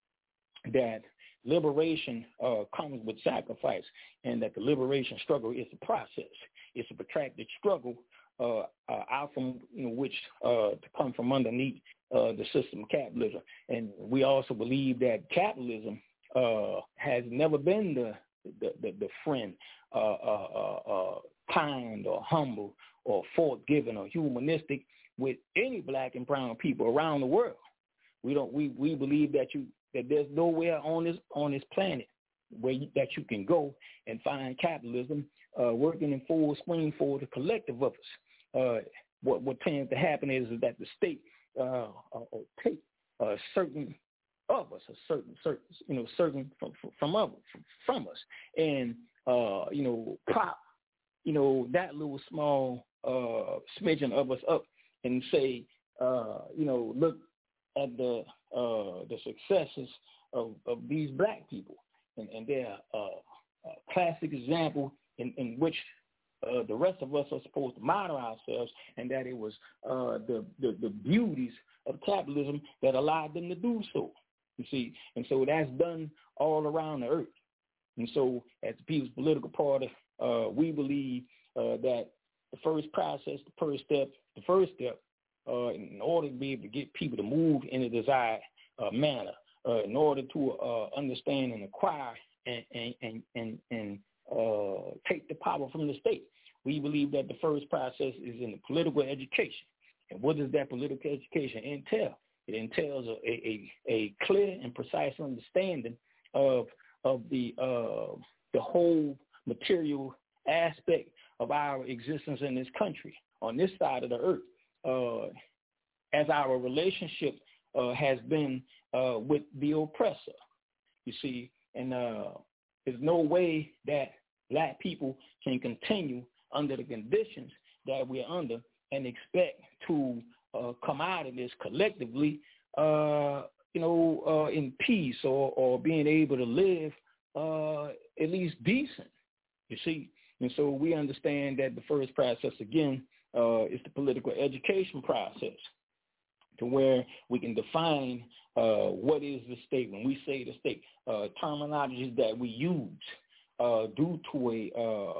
that liberation uh, comes with sacrifice, and that the liberation struggle is a process. It's a protracted struggle uh, uh, out from, you know, which uh, to come from underneath uh, the system of capitalism. And we also believe that capitalism uh, has never been the the, the, the friend, uh, uh, uh, uh, kind or humble or forgiving or humanistic with any black and brown people around the world. We don't. We, we believe that you that there's nowhere on this on this planet where you, that you can go and find capitalism uh, working in full swing for the collective of us. Uh, what, what tends to happen is, is that the state uh, uh, take a certain of us, a certain, certain, you know, certain from from from, from us, and uh, you know, prop, you know, that little small uh, smidgen of us up and say, uh, you know, look at the uh, the successes of, of these black people, and, and they're uh, a classic example in, in which uh, the rest of us are supposed to model ourselves, and that it was uh, the, the the beauties of capitalism that allowed them to do so. You see, and so that's done all around the earth. And so, as the People's Political Party, uh, we believe uh, that the first process, the first step, the first step, uh, in order to be able to get people to move in a desired uh, manner, uh, in order to uh, understand and acquire and and and and, and uh, take the power from the state, we believe that the first process is in the political education. And what does that political education entail? It entails a, a, a clear and precise understanding of of the uh, the whole material aspect of our existence in this country, on this side of the earth, uh, as our relationship uh, has been uh, with the oppressor. You see, and uh, there's no way that black people can continue under the conditions that we're under and expect to uh, come out of this collectively, uh, you know, uh, in peace or, or being able to live uh, at least decent, you see. And so we understand that the first process, again, uh, is the political education process, to where we can define uh, what is the state. When we say the state, uh, terminologies that we use uh, due to a, uh,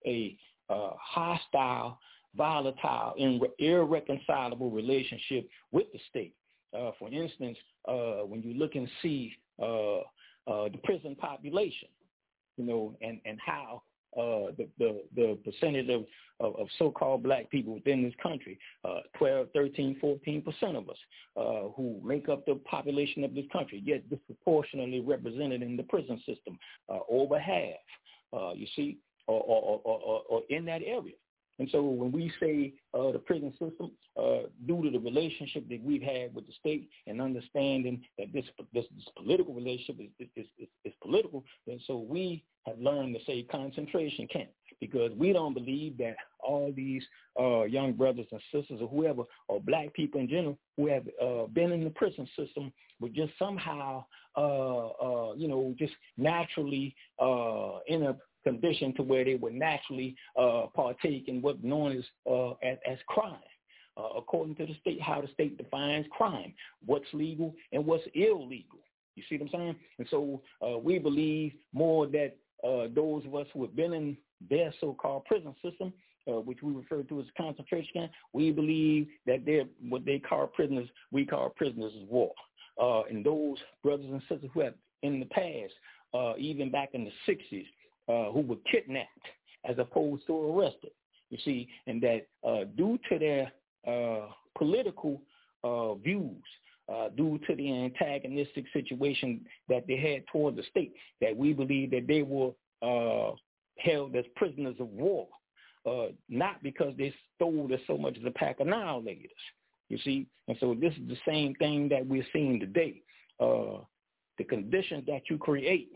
a uh, hostile, volatile, and irreconcilable relationship with the state. Uh, for instance, uh, when you look and see uh, uh, the prison population, you know, and, and how uh, the, the, the percentage of, of, of so-called black people within this country, uh, twelve, thirteen, fourteen percent of us uh, who make up the population of this country, yet disproportionately represented in the prison system, uh, over half, uh, you see, or, or, or, or, or in that area. And so when we say uh, the prison system, uh, due to the relationship that we've had with the state and understanding that this this, this political relationship is, is, is, is political, and so we have learned to say concentration camp, because we don't believe that all these uh, young brothers and sisters or whoever, or black people in general, who have uh, been in the prison system would just somehow, uh, uh, you know, just naturally uh, end up condition to where they would naturally uh, partake in what's known as, uh, as as crime, uh, according to the state, how the state defines crime, what's legal and what's illegal. You see what I'm saying? And so uh, we believe more that uh, those of us who have been in their so-called prison system, uh, which we refer to as concentration camp, we believe that they're what they call prisoners, we call prisoners of war. Uh, and those brothers and sisters who have in the past, uh, even back in the sixties, Uh, who were kidnapped as opposed to arrested, you see, and that uh, due to their uh, political uh, views, uh, due to the antagonistic situation that they had toward the state, that we believe that they were uh, held as prisoners of war, uh, not because they stole us so much as a pack of annihilators, you see. And so this is the same thing that we're seeing today. Uh, the conditions that you create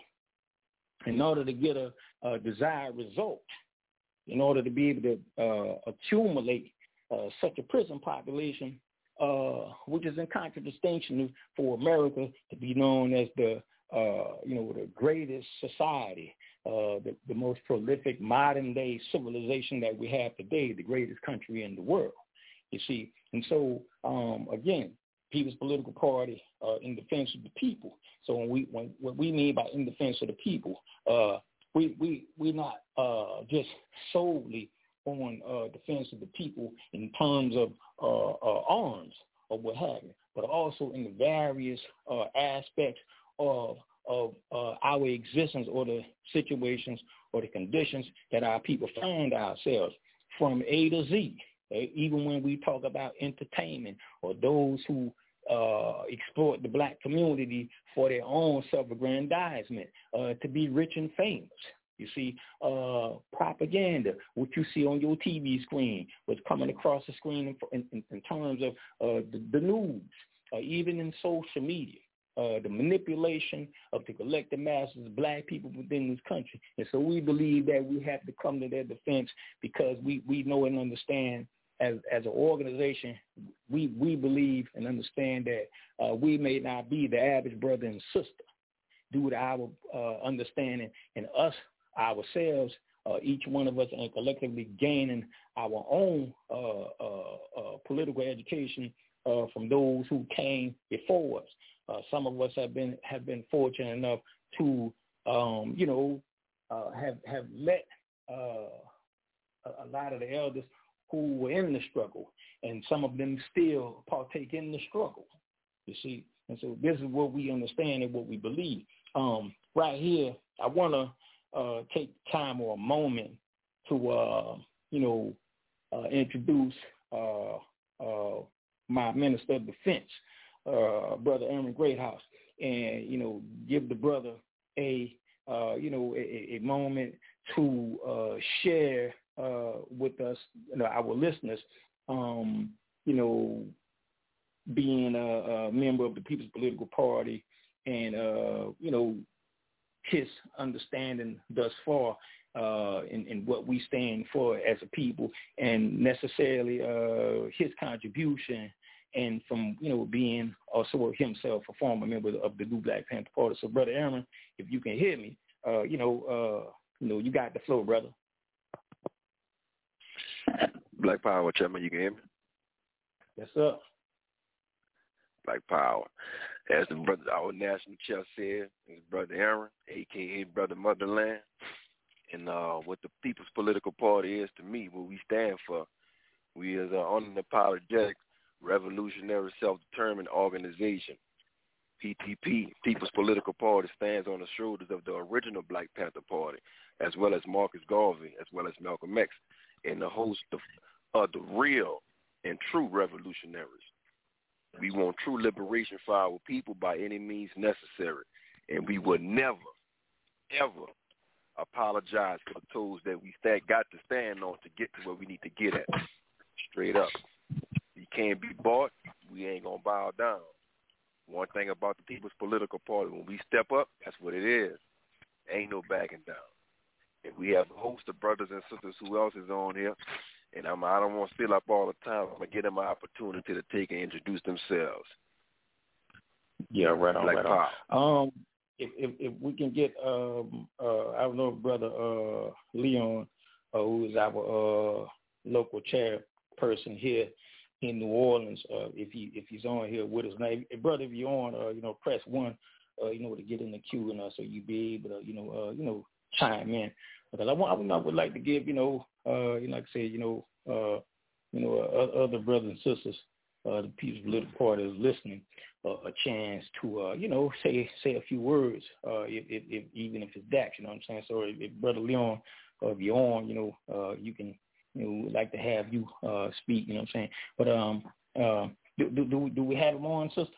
in order to get a, a desired result, in order to be able to uh, accumulate uh, such a prison population, uh, which is in contradistinction for America to be known as the, uh, you know, the greatest society, uh, the, the most prolific modern-day civilization that we have today, the greatest country in the world, you see. And so, um, again, People's Political Party uh, in defense of the people. So when we when what we mean by in defense of the people, uh, we we we're not uh, just solely on uh, defense of the people in terms of uh, uh, arms or what have you, but also in the various uh, aspects of of uh, our existence or the situations or the conditions that our people find ourselves from A to Z. Even when we talk about entertainment or those who uh, exploit the black community for their own self-aggrandizement, uh, to be rich and famous, You see, uh, propaganda, what you see on your T V screen, what's coming across the screen in, in, in terms of uh, the, the news, uh, even in social media, uh, the manipulation of the collective masses of black people within this country. And so we believe that we have to come to their defense because we, we know and understand as as an organization, we, we believe and understand that uh, we may not be the average brother and sister due to our uh, understanding and us ourselves, uh, each one of us, and collectively gaining our own uh, uh, uh, political education uh, from those who came before us. Uh, some of us have been have been fortunate enough to, um, you know, uh, have have let uh, a, a lot of the elders who were in the struggle, and some of them still partake in the struggle. You see, and so this is what we understand and what we believe. Um, right here, I want to. Uh, take time or a moment to, uh, you know, uh, introduce uh, uh, my Minister of Defense, uh, Brother Aaron Greathouse, and, you know, give the brother a, uh, you know, a, a moment to uh, share uh, with us, you know, our listeners, um, you know, being a, a member of the People's Political Party and, uh, you know, his understanding thus far uh, in, in what we stand for as a people, and necessarily uh, his contribution, and from, you know, being also himself a former member of the New Black Panther Party. So, Brother Aaron, if you can hear me, uh, you know, uh, you know, you got the flow, brother. Black Power, Chairman, you can hear me? Yes, sir. Black Power. As the brother, our national chair said, his Brother Aaron, a k a. Brother Motherland. And uh, what the People's Political Party is to me, what we stand for, we is an unapologetic, revolutionary, self-determined organization. P T P, People's Political Party, stands on the shoulders of the original Black Panther Party, as well as Marcus Garvey, as well as Malcolm X, and the host of uh, the real and true revolutionaries. We want true liberation for our people by any means necessary, and we will never, ever apologize for the toes that we stand, got to stand on to get to where we need to get at. Straight up. You can't be bought. We ain't going to bow down. One thing about the People's Political Party, when we step up, that's what it is. Ain't no backing down. And we have a host of brothers and sisters who else is on here. And I'm, I don't want to fill up all the time. I'm going to give them an opportunity to take and introduce themselves. Yeah, right on, Black right Power. on. Um, if, if if we can get, um, uh, I don't know, Brother uh, Leon, uh, who is our uh, local chairperson here in New Orleans, uh, if he if he's on here with us now, if, brother, if you're on, uh, you know, press one, uh, you know, to get in the queue, and uh, so you be able to, you know, uh, you know, chime in. Because I, want, I would like to give, you know, uh, you know, like I say, you know, uh, you know, uh, other brothers and sisters, uh, the People's Political Party is listening, uh, a chance to, uh, you know, say say a few words, uh, if, if, if even if it's Dax, you know what I'm saying. So if, if Brother Leon, uh, if you're on, you know, uh, you can, you know, we'd like to have you uh, speak, you know what I'm saying. But um, uh, do, do do do we have him on, sister?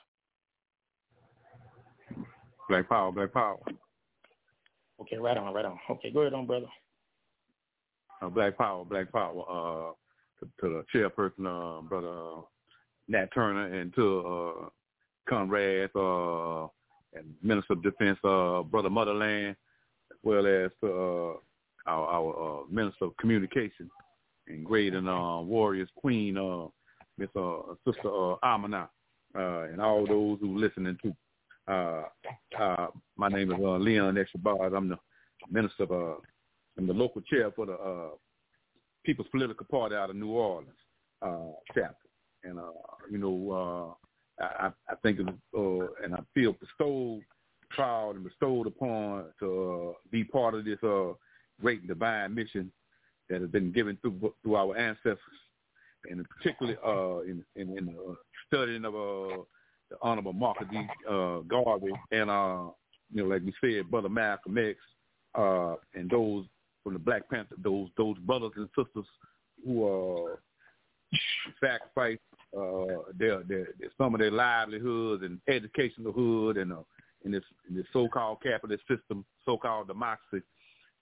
Black Power, Black Power. Okay, right on, right on. Okay, go ahead on, brother. Uh, Black Power, Black Power. Uh, to, to the chairperson, uh, Brother uh, Nat Turner, and to uh, Conrad uh, and Minister of Defense, uh, Brother Motherland, as well as to uh, our, our uh, Minister of Communication and Great and uh, Warriors Queen, uh, Miss uh, Sister uh, Amina, uh, and all those who listening to. Uh, uh, my name is uh, Leon Exabaz. I'm the minister of, uh, I'm the local chair for the uh, People's Political Party out of New Orleans uh, chapter. And, uh, you know, uh, I, I think, it was, uh, and I feel bestowed, proud and bestowed upon to uh, be part of this uh, great and divine mission that has been given through, through our ancestors, and particularly uh, in, in, in the studying of uh, the Honorable Marcus D. Uh, Garvey, and, uh, you know, like we said, Brother Malcolm X, uh, and those from the Black Panther, those those brothers and sisters who uh, sacrificed uh, their, their, their some of their livelihoods and educational hood and uh, in this in this so-called capitalist system, so-called democracy,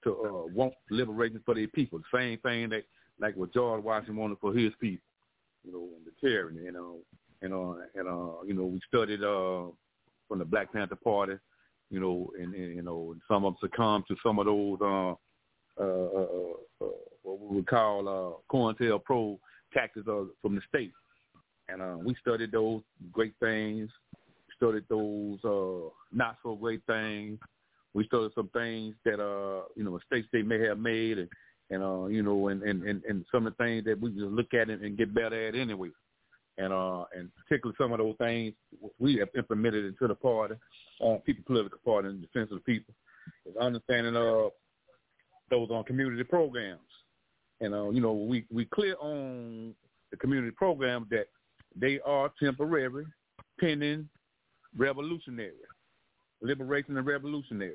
to uh, want liberation for their people. The same thing that like what George Washington wanted for his people, you know, and the tyranny, you know, and uh, and uh, you know, we studied uh, from the Black Panther Party, you know, and, and you know, some of them succumbed to some of those uh, uh, uh, uh, what we would call uh, COINTELPRO tactics uh, from the state, and uh, we studied those great things, studied those uh, not so great things. We studied some things that uh, you know, mistakes they may have made, and and uh, you know, and, and, and, and some of the things that we just look at and, and get better at anyway, and uh, and particularly some of those things we have implemented into the party, uh, people political party in defense of the people, is understanding of those on community programs. And, uh, you know, we, we clear on the community programs that they are temporary, pending, revolutionary, liberation and revolutionary,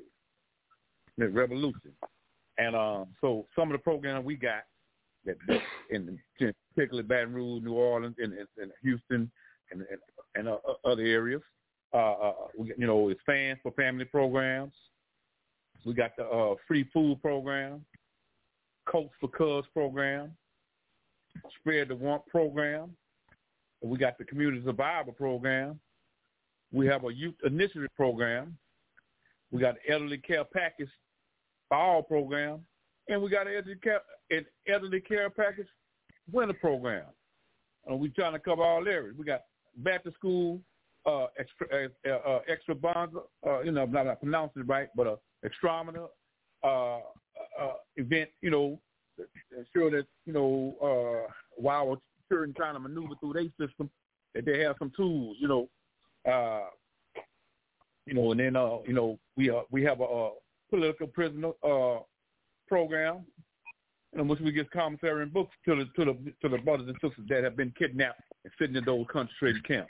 revolution. And uh, so some of the programs we got, that, that in, in particularly Baton Rouge, New Orleans, and, and, and Houston, and, and, and uh, other areas, uh, uh, we, you know, it's Fans for Family programs. We got the uh, free food program, Coats for Cubs program, Spread the Want program. We got the Community Survival program. We have a Youth Initiative program. We got the Elderly Care Package for All program. And we got an Elderly Care, an elderly care Package Winter program. And we're trying to cover all areas. We got back to school, uh, extra, uh, uh, extra bonds, uh, you know, I'm not pronouncing it right, but a extramural uh, uh, event, you know, ensure that, you know, uh, while our children trying to maneuver through their system, that they have some tools, you know, uh, you know, and then, uh, you know, we uh, we have a, a political prisoner uh, program in which we give commissary and books to the to the to the brothers and sisters that have been kidnapped and sitting in those concentrated camps.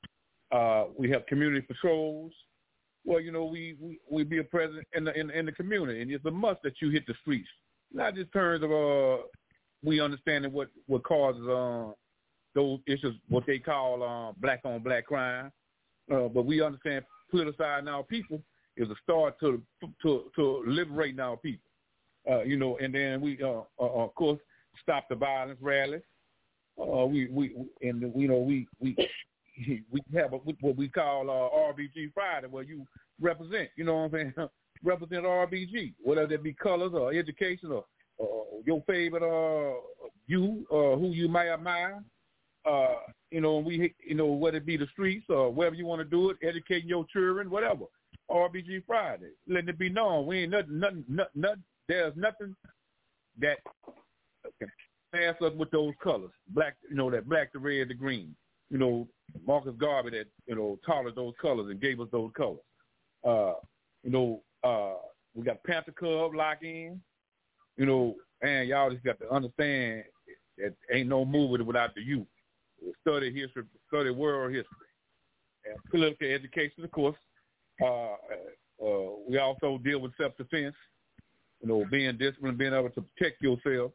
Uh, we have community patrols. Well, you know, we, we, we be a presence in the, in, in the community, and it's a must that you hit the streets. Not just in terms of uh, we understanding what, what causes uh, those issues, what they call uh, black-on-black crime, uh, but we understand politicizing our people is a start to to, to liberating our people. Uh, you know, and then we, uh, uh, of course, stop the violence rally. Uh, we, we, and, you know, we, we, we have a, what we call uh, R B G Friday, where you represent, you know what I'm saying, represent R B G, whether that be colors or education or uh, your favorite uh, you, uh, who you may admire, uh, you know, we, you know, whether it be the streets or wherever you want to do it, educating your children, whatever. R B G Friday, letting it be known, we ain't nothing, nothing, nothing, nothing there's nothing that can pass us with those colors, black, you know, that black, the red, the green. You know, Marcus Garvey that, you know, taught us those colors and gave us those colors. Uh, you know, uh, we got Panther Cub lock-in. You know, and y'all just got to understand that ain't no movie without the youth. Study history, study world history. And political education, of course. Uh, uh, we also deal with self-defense. You know, being disciplined, being able to protect yourself.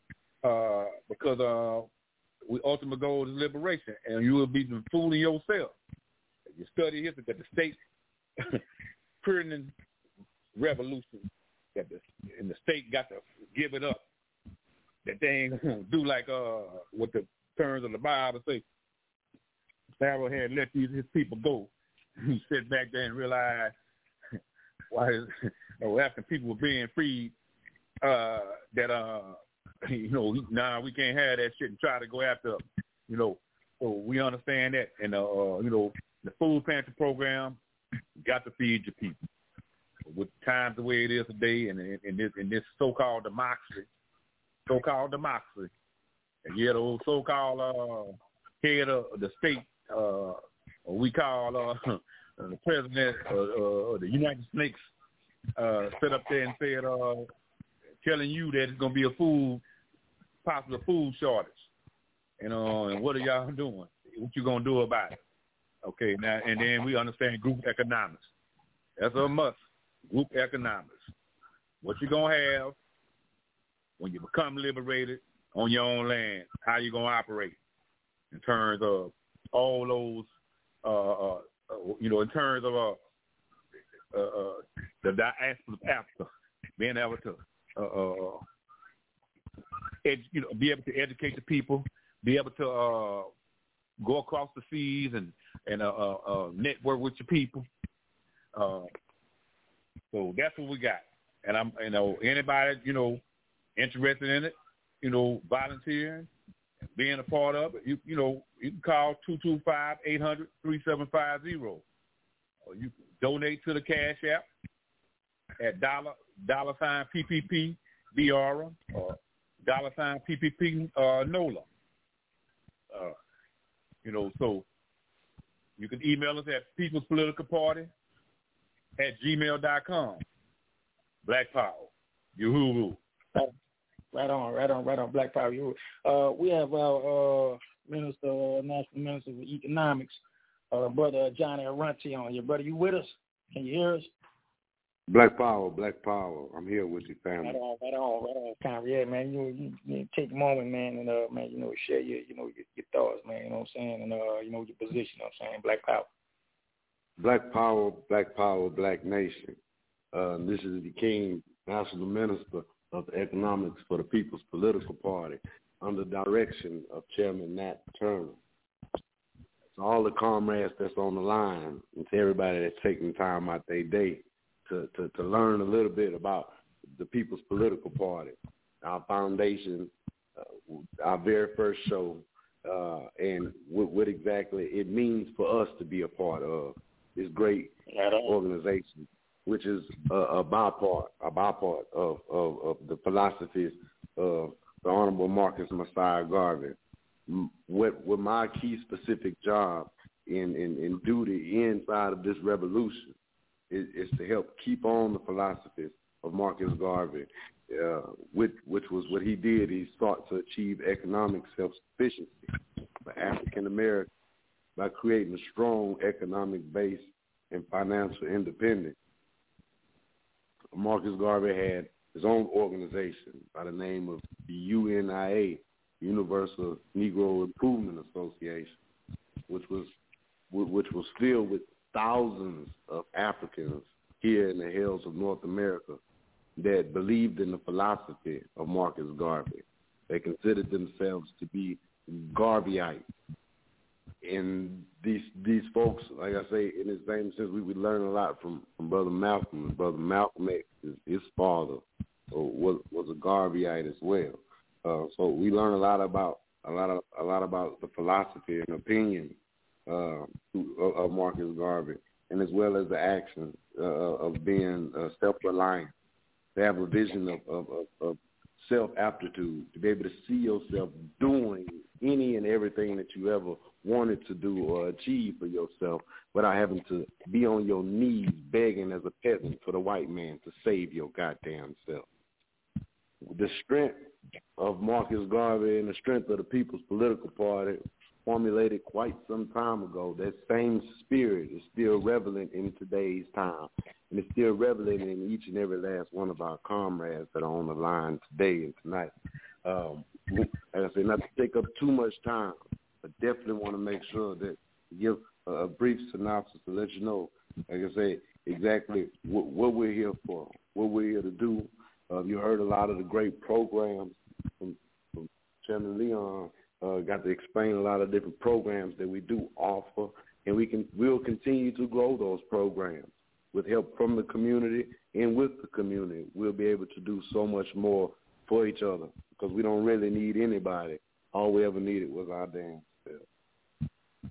Uh, because uh, we ultimate goal is liberation, and you will be fooling yourself. If you study history, that the state printing revolution, that the and the state got to give it up. That they ain't gonna do like uh what the terms of the Bible say. Pharaoh had let these his people go. He sat back there and realized why his, oh, after people were being freed, uh, that uh. You know, nah, we can't have that shit and try to go after them, you know. So we understand that. And, uh, you know, the food pantry program, you got to feed your people. With times the way it is today and in this, in this so-called democracy, so-called democracy, and yet those so-called uh, head of the state, uh, we call uh, the president of uh, uh, the United Snakes, uh, stood up there and said, uh, telling you that it's going to be a food, possible food shortage. You know, and what are y'all doing? What you going to do about it? Okay, now, and then we understand group economics. That's a must, group economics. What you going to have when you become liberated on your own land, how you going to operate in terms of all those, uh, uh, you know, in terms of uh, uh, uh, the diaspora, being able to uh, uh, ed, you know, be able to educate the people, be able to uh, go across the seas and and uh, uh, uh, network with your people. Uh, so that's what we got. And I'm, you know, anybody, you know, interested in it, you know, volunteering, being a part of it, you, you know, you can call two two five, eight hundred, three seven five zero. Or you can donate to the Cash App at dollar dollar sign P P P B R or dollar sign P P P uh, NOLA. Uh, you know, so you can email us at People's Political Party at gmail dot com. Black Power, yoo-hoo. Right on, right on, right on. Black Power, yoo-hoo. Uh, we have our uh, Minister, uh, National Minister of Economics, uh, Brother Johnny Arunti on here. Brother, you with us? Can you hear us? Black Power, Black Power. I'm here with you, family. Right on, right on, right on. Kind of, yeah, man. You, you, you take a moment, man, and uh, man, you know, share your, you know, your, your thoughts, man. You know what I'm saying, and uh, you know, your position. You know what I'm saying, Black Power. Black Power, Black Power, Black Nation. Uh, this is the King, National Minister of Economics for the People's Political Party, under direction of Chairman Nat Turner. To all the comrades that's on the line, and to everybody that's taking time out their day to, to, to learn a little bit about the People's Political Party, our foundation, uh, our very first show, uh, and what, what exactly it means for us to be a part of this great organization, which is a, a bypart, a bypart of, of, of the philosophies of the Honorable Marcus Messiah Garvey. What, what my key specific job in, in, in duty inside of this revolution is, is to help keep on the philosophies of Marcus Garvey, uh, which, which was what he did. He sought to achieve economic self-sufficiency for African Americans by creating a strong economic base and financial independence. Marcus Garvey had his own organization by the name of the U N I A, Universal Negro Improvement Association, which was which was filled with thousands of Africans here in the hills of North America that believed in the philosophy of Marcus Garvey. They considered themselves to be Garveyites. And these these folks, like I say, in the same sense, we would learn a lot from, from Brother Malcolm. Brother Malcolm X, his, his father, was was a Garveyite as well. Uh, so we learn a lot about a lot of a lot about the philosophy and opinion uh, of, of Marcus Garvey, and as well as the actions uh, of being uh, self-reliant, to have a vision of, of, of, of self-aptitude, to be able to see yourself doing any and everything that you ever wanted to do or achieve for yourself without having to be on your knees begging as a peasant for the white man to save your goddamn self. The strength of Marcus Garvey and the strength of the People's Political Party formulated quite some time ago. That same spirit is still relevant in today's time, and it's still relevant in each and every last one of our comrades that are on the line today and tonight. Um, as I say, not to take up too much time, but definitely want to make sure that give a, a brief synopsis to let you know, like I say, exactly what, what we're here for, what we're here to do. Uh, you heard a lot of the great programs from, from Chairman Leon. Uh, got to explain a lot of different programs that we do offer, and we can we'll continue to grow those programs with help from the community and with the community. We'll be able to do so much more for each other because we don't really need anybody. All we ever needed was our damn self.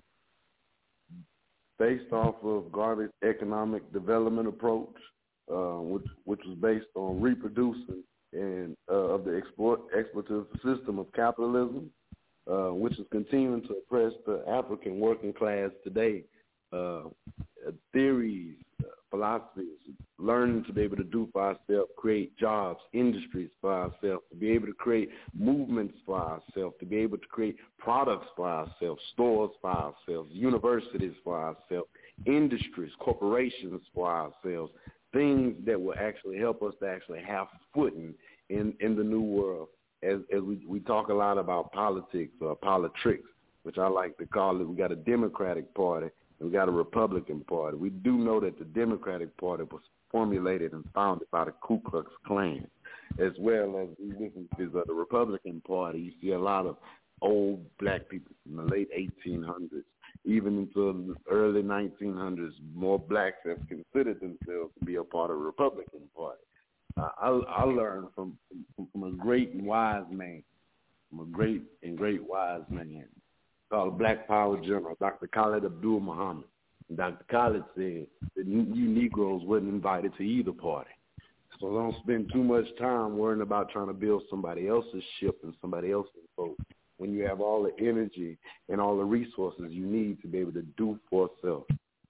Based off of Garvey's economic development approach, uh, which which was based on reproducing and uh, of the export exploitative system of capitalism, uh, which is continuing to oppress the African working class today. Uh, theories, uh, philosophies, learning to be able to do for ourselves, create jobs, industries for ourselves, to be able to create movements for ourselves, to be able to create products for ourselves, stores for ourselves, universities for ourselves, industries, corporations for ourselves, things that will actually help us to actually have footing in, in the new world. As, as we, we talk a lot about politics or politics, which I like to call it, we got a Democratic Party and we got a Republican Party. We do know that the Democratic Party was formulated and founded by the Ku Klux Klan. as well as we listen to the Republican Party. You see a lot of old black people in the late eighteen hundreds, even into the early nineteen hundreds. More blacks have considered themselves to be a part of the Republican Party. Uh, I, I learned from, from from a great and wise man, from a great and great wise man called Black Power General, Doctor Khalid Abdul Muhammad. And Doctor Khalid said that you Negroes wasn't invited to either party. So don't spend too much time worrying about trying to build somebody else's ship and somebody else's boat when you have all the energy and all the resources you need to be able to do for self.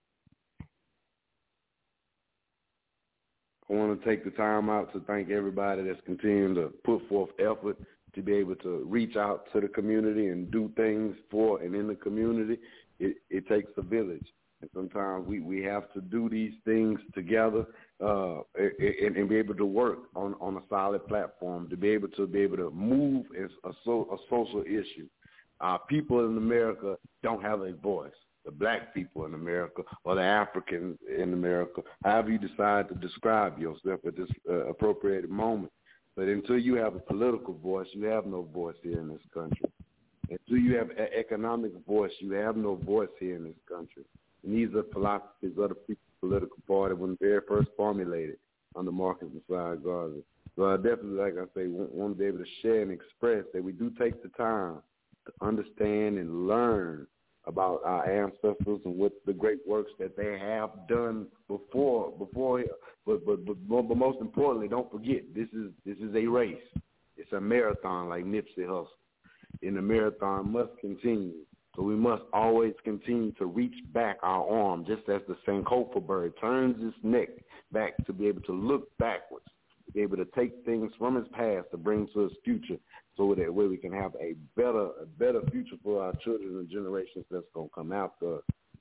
I want to take the time out to thank everybody that's continuing to put forth effort to be able to reach out to the community and do things for and in the community. It, it takes a village. And sometimes we, we have to do these things together uh, and, and be able to work on, on a solid platform, to be able to be able to move as a, so, a social issue. Uh, people in America don't have a voice. The black people in America or the Africans in America, however you decide to describe yourself at this uh, appropriate moment. But until you have a political voice, you have no voice here in this country. Until you have an economic voice, you have no voice here in this country. And these are philosophies of the People's Political Party when very first formulated under Marcus Messiah Garvey. So I definitely, like I say, want, want to be able to share and express that we do take the time to understand and learn about our ancestors and what the great works that they have done before, before. But but but, but most importantly, don't forget this is this is a race. It's a marathon, like Nipsey Hussle, and the marathon must continue. So we must always continue to reach back our arm, just as the Sankofa bird turns its neck back to be able to look backwards, to be able to take things from its past to bring to its future, so that way we can have a better, a better future for our children and generations that's gonna come after us.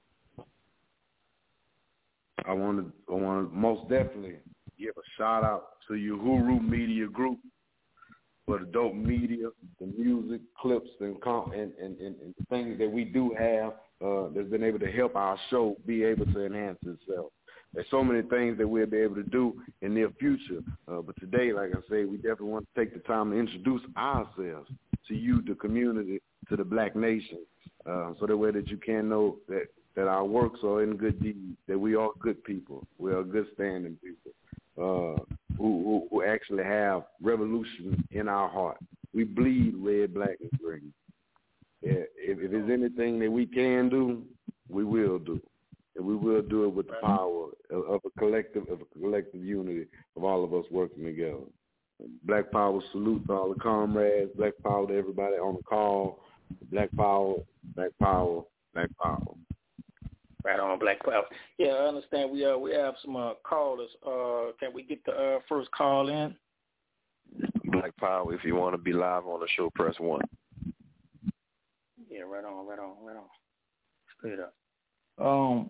I want to, I want to most definitely give a shout out to Uhuru Media Group for the dope media, the music, clips, and and, and, and things that we do have uh, that's been able to help our show be able to enhance itself. There's so many things that we'll be able to do in the near future. Uh, but today, like I say, we definitely want to take the time to introduce ourselves to you, the community, to the black nation, uh, so that way that you can know that, that our works are in good deeds, that we are good people. We are good standing people uh, who, who, who actually have revolution in our heart. We bleed red, black, and green. Yeah, if, if there's anything that we can do, we will do. And we will do it with the power of, of a collective, of a collective unity of all of us working together. Black Power salute to all the comrades. Black Power to everybody on the call. Black Power, Black Power, Black Power. Right on, Black Power. Yeah, I understand. We uh, we have some uh, callers. Uh, can we get the uh, first call in? Black Power. If you want to be live on the show, press one. Yeah, right on, right on, right on. Straight up. Um.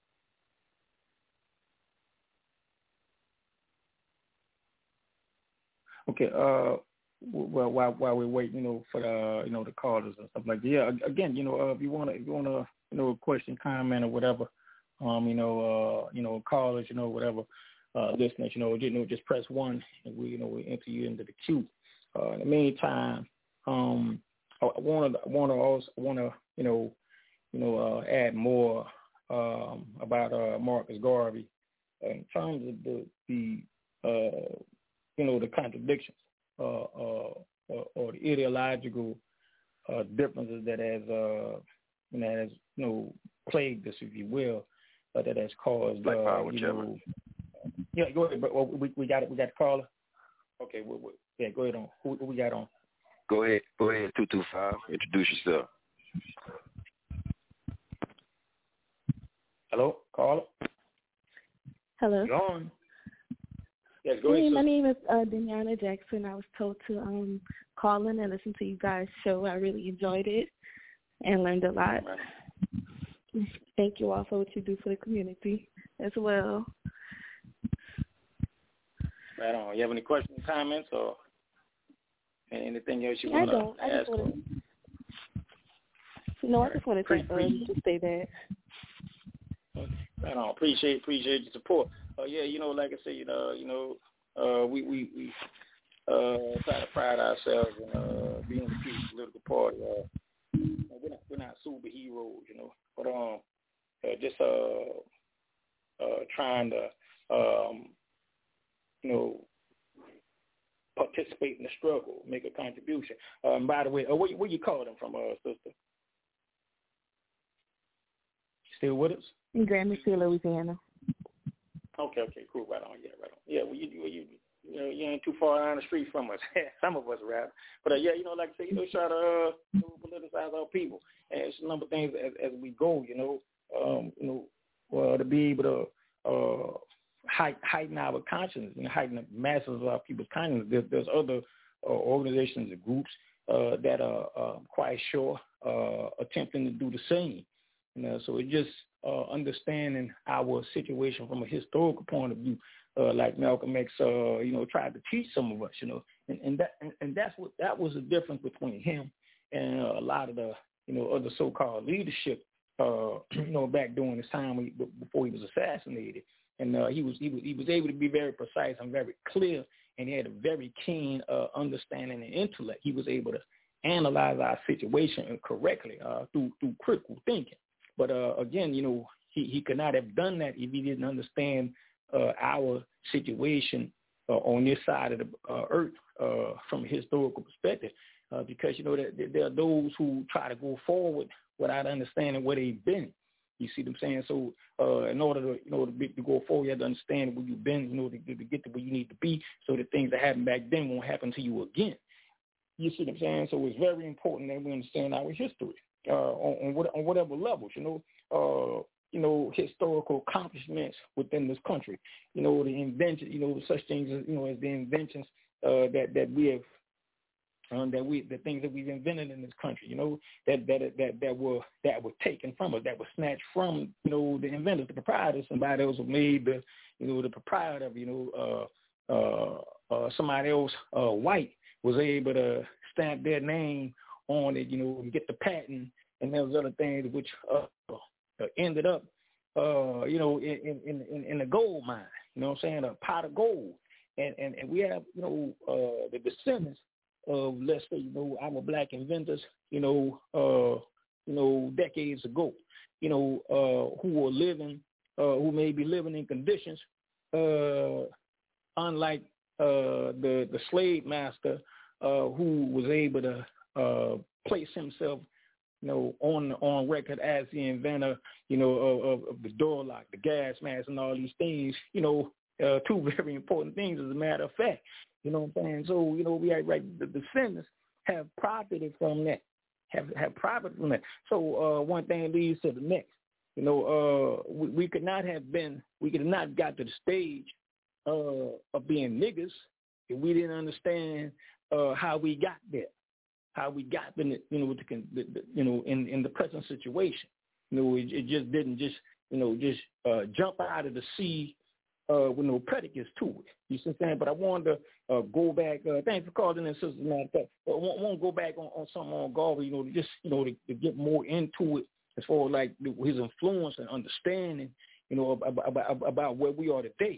Okay. Uh. Well, while while we wait, you know, for the you know the callers and stuff like that. Yeah. Again, you know, uh, if you want to, if you want to, you know, a question, comment, or whatever, um, you know, uh, you know, callers, you know, whatever, uh, listeners, you know, you know, just press one, and we, you know, we enter you into the queue. Uh, in the meantime, um, I want to, I want to also want to, you know, you know, uh, add more um about uh Marcus Garvey in terms of the the uh you know the contradictions. Uh, uh, or, or the ideological uh, differences that has, uh, you know, has, you know, plagued us, if you will, uh, that has caused, Black uh, Power, you Chairman. know, yeah, go ahead, but well, we we got it, we got the caller. Okay, we, we, yeah, go ahead on. Who, who we got on? Go ahead, go ahead, two two five. Introduce yourself. Hello, caller. Hello. Go on. Yes, go hey, ahead, my name is uh, Danyana Jackson. I was told to um, call in and listen to you guys' show. I really enjoyed it and learned a lot. Right. Thank you all for what you do for the community as well. Right on. You have any questions, comments, or anything else you want to ask? I just wanna, no, I just wanted to uh, just say that. Right on. Appreciate appreciate your support. Uh, yeah, you know, like I said, you know, you know, uh, we, we, we uh, try to pride ourselves in uh, being the People's Political Party. Uh, we're not we're not superheroes, you know, but um, uh, just uh, uh, trying to um, you know, participate in the struggle, make a contribution. Um, by the way, uh, where, where you calling from, uh, sister? Still with us? In Gramercy, Louisiana. Okay, okay, cool. Right on, yeah, right on. Yeah, well, you, you, you, you know, you ain't too far down the street from us. Some of us, rap. But, uh, yeah, you know, like I say, you know, try to uh, you know, politicize our people. And it's a number of things as, as we go, you know, um, you know, well, to be able to uh, heighten, heighten our consciousness and heighten the masses of our people's consciousness. There, there's other uh, organizations and groups uh, that are uh, quite sure uh, attempting to do the same. You know, so it just uh, understanding our situation from a historical point of view, uh, like Malcolm X, uh, you know, tried to teach some of us, you know, and, and that and, and that's what that was the difference between him and uh, a lot of the, you know, other so-called leadership, uh, you know, back during his time when he, before he was assassinated, and uh, he was he was he was able to be very precise and very clear, and he had a very keen uh, understanding and intellect. He was able to analyze our situation correctly uh, through through critical thinking. But uh, again, you know, he, he could not have done that if he didn't understand uh, our situation uh, on this side of the uh, earth uh, from a historical perspective. Uh, because, you know, there, there are those who try to go forward without understanding where they've been. You see what I'm saying? So uh, in order to, you know, to, be, to go forward, you have to understand where you've been, you know, to, to get to where you need to be so that things that happened back then won't happen to you again. You see what I'm saying? So it's very important that we understand our history. Uh, on, on, what, on whatever levels, you know, uh, you know, historical accomplishments within this country, you know, the invention, you know, such things as, you know, as the inventions uh, that that we have, um, that we, the things that we've invented in this country, you know, that that that that were that were taken from us, that were snatched from, you know, the inventors, the proprietors, somebody else who made the, you know, the proprietor, you know, uh, uh, uh, somebody else, uh, white, was able to stamp their name on it, you know, and get the patent, and there was other things which uh, uh, ended up, uh, you know, in, in, in, in the gold mine, you know what I'm saying, a pot of gold. And, and, and we have, you know, uh, the descendants of, let's say, you know, our black inventors, you know, uh, you know, decades ago, you know, uh, who were living, uh, who may be living in conditions uh, unlike uh, the, the slave master uh, who was able to Uh, place himself, you know, on on record as the inventor, you know, of, of the door lock, the gas mask, and all these things. You know, uh, two very important things, as a matter of fact. You know what I'm saying? So, you know, we have, right, the descendants have profited from that, have have profited from that. So uh, one thing leads to the next. You know, uh, we, we could not have been, we could not got to the stage uh, of being niggas if we didn't understand uh, how we got there. How we got in, you know, the, the, you know, in, in the present situation. You know, it, it just didn't just, you know, just uh, jump out of the sea uh, with no predicates to it. You see what I'm saying? But I wanted to uh, go back. Uh, thanks for calling in, Sister Matter. I want to go back on, on something on Garvey, you know, to just, you know, to, to get more into it as far as like his influence and understanding, you know, about, about, about where we are today.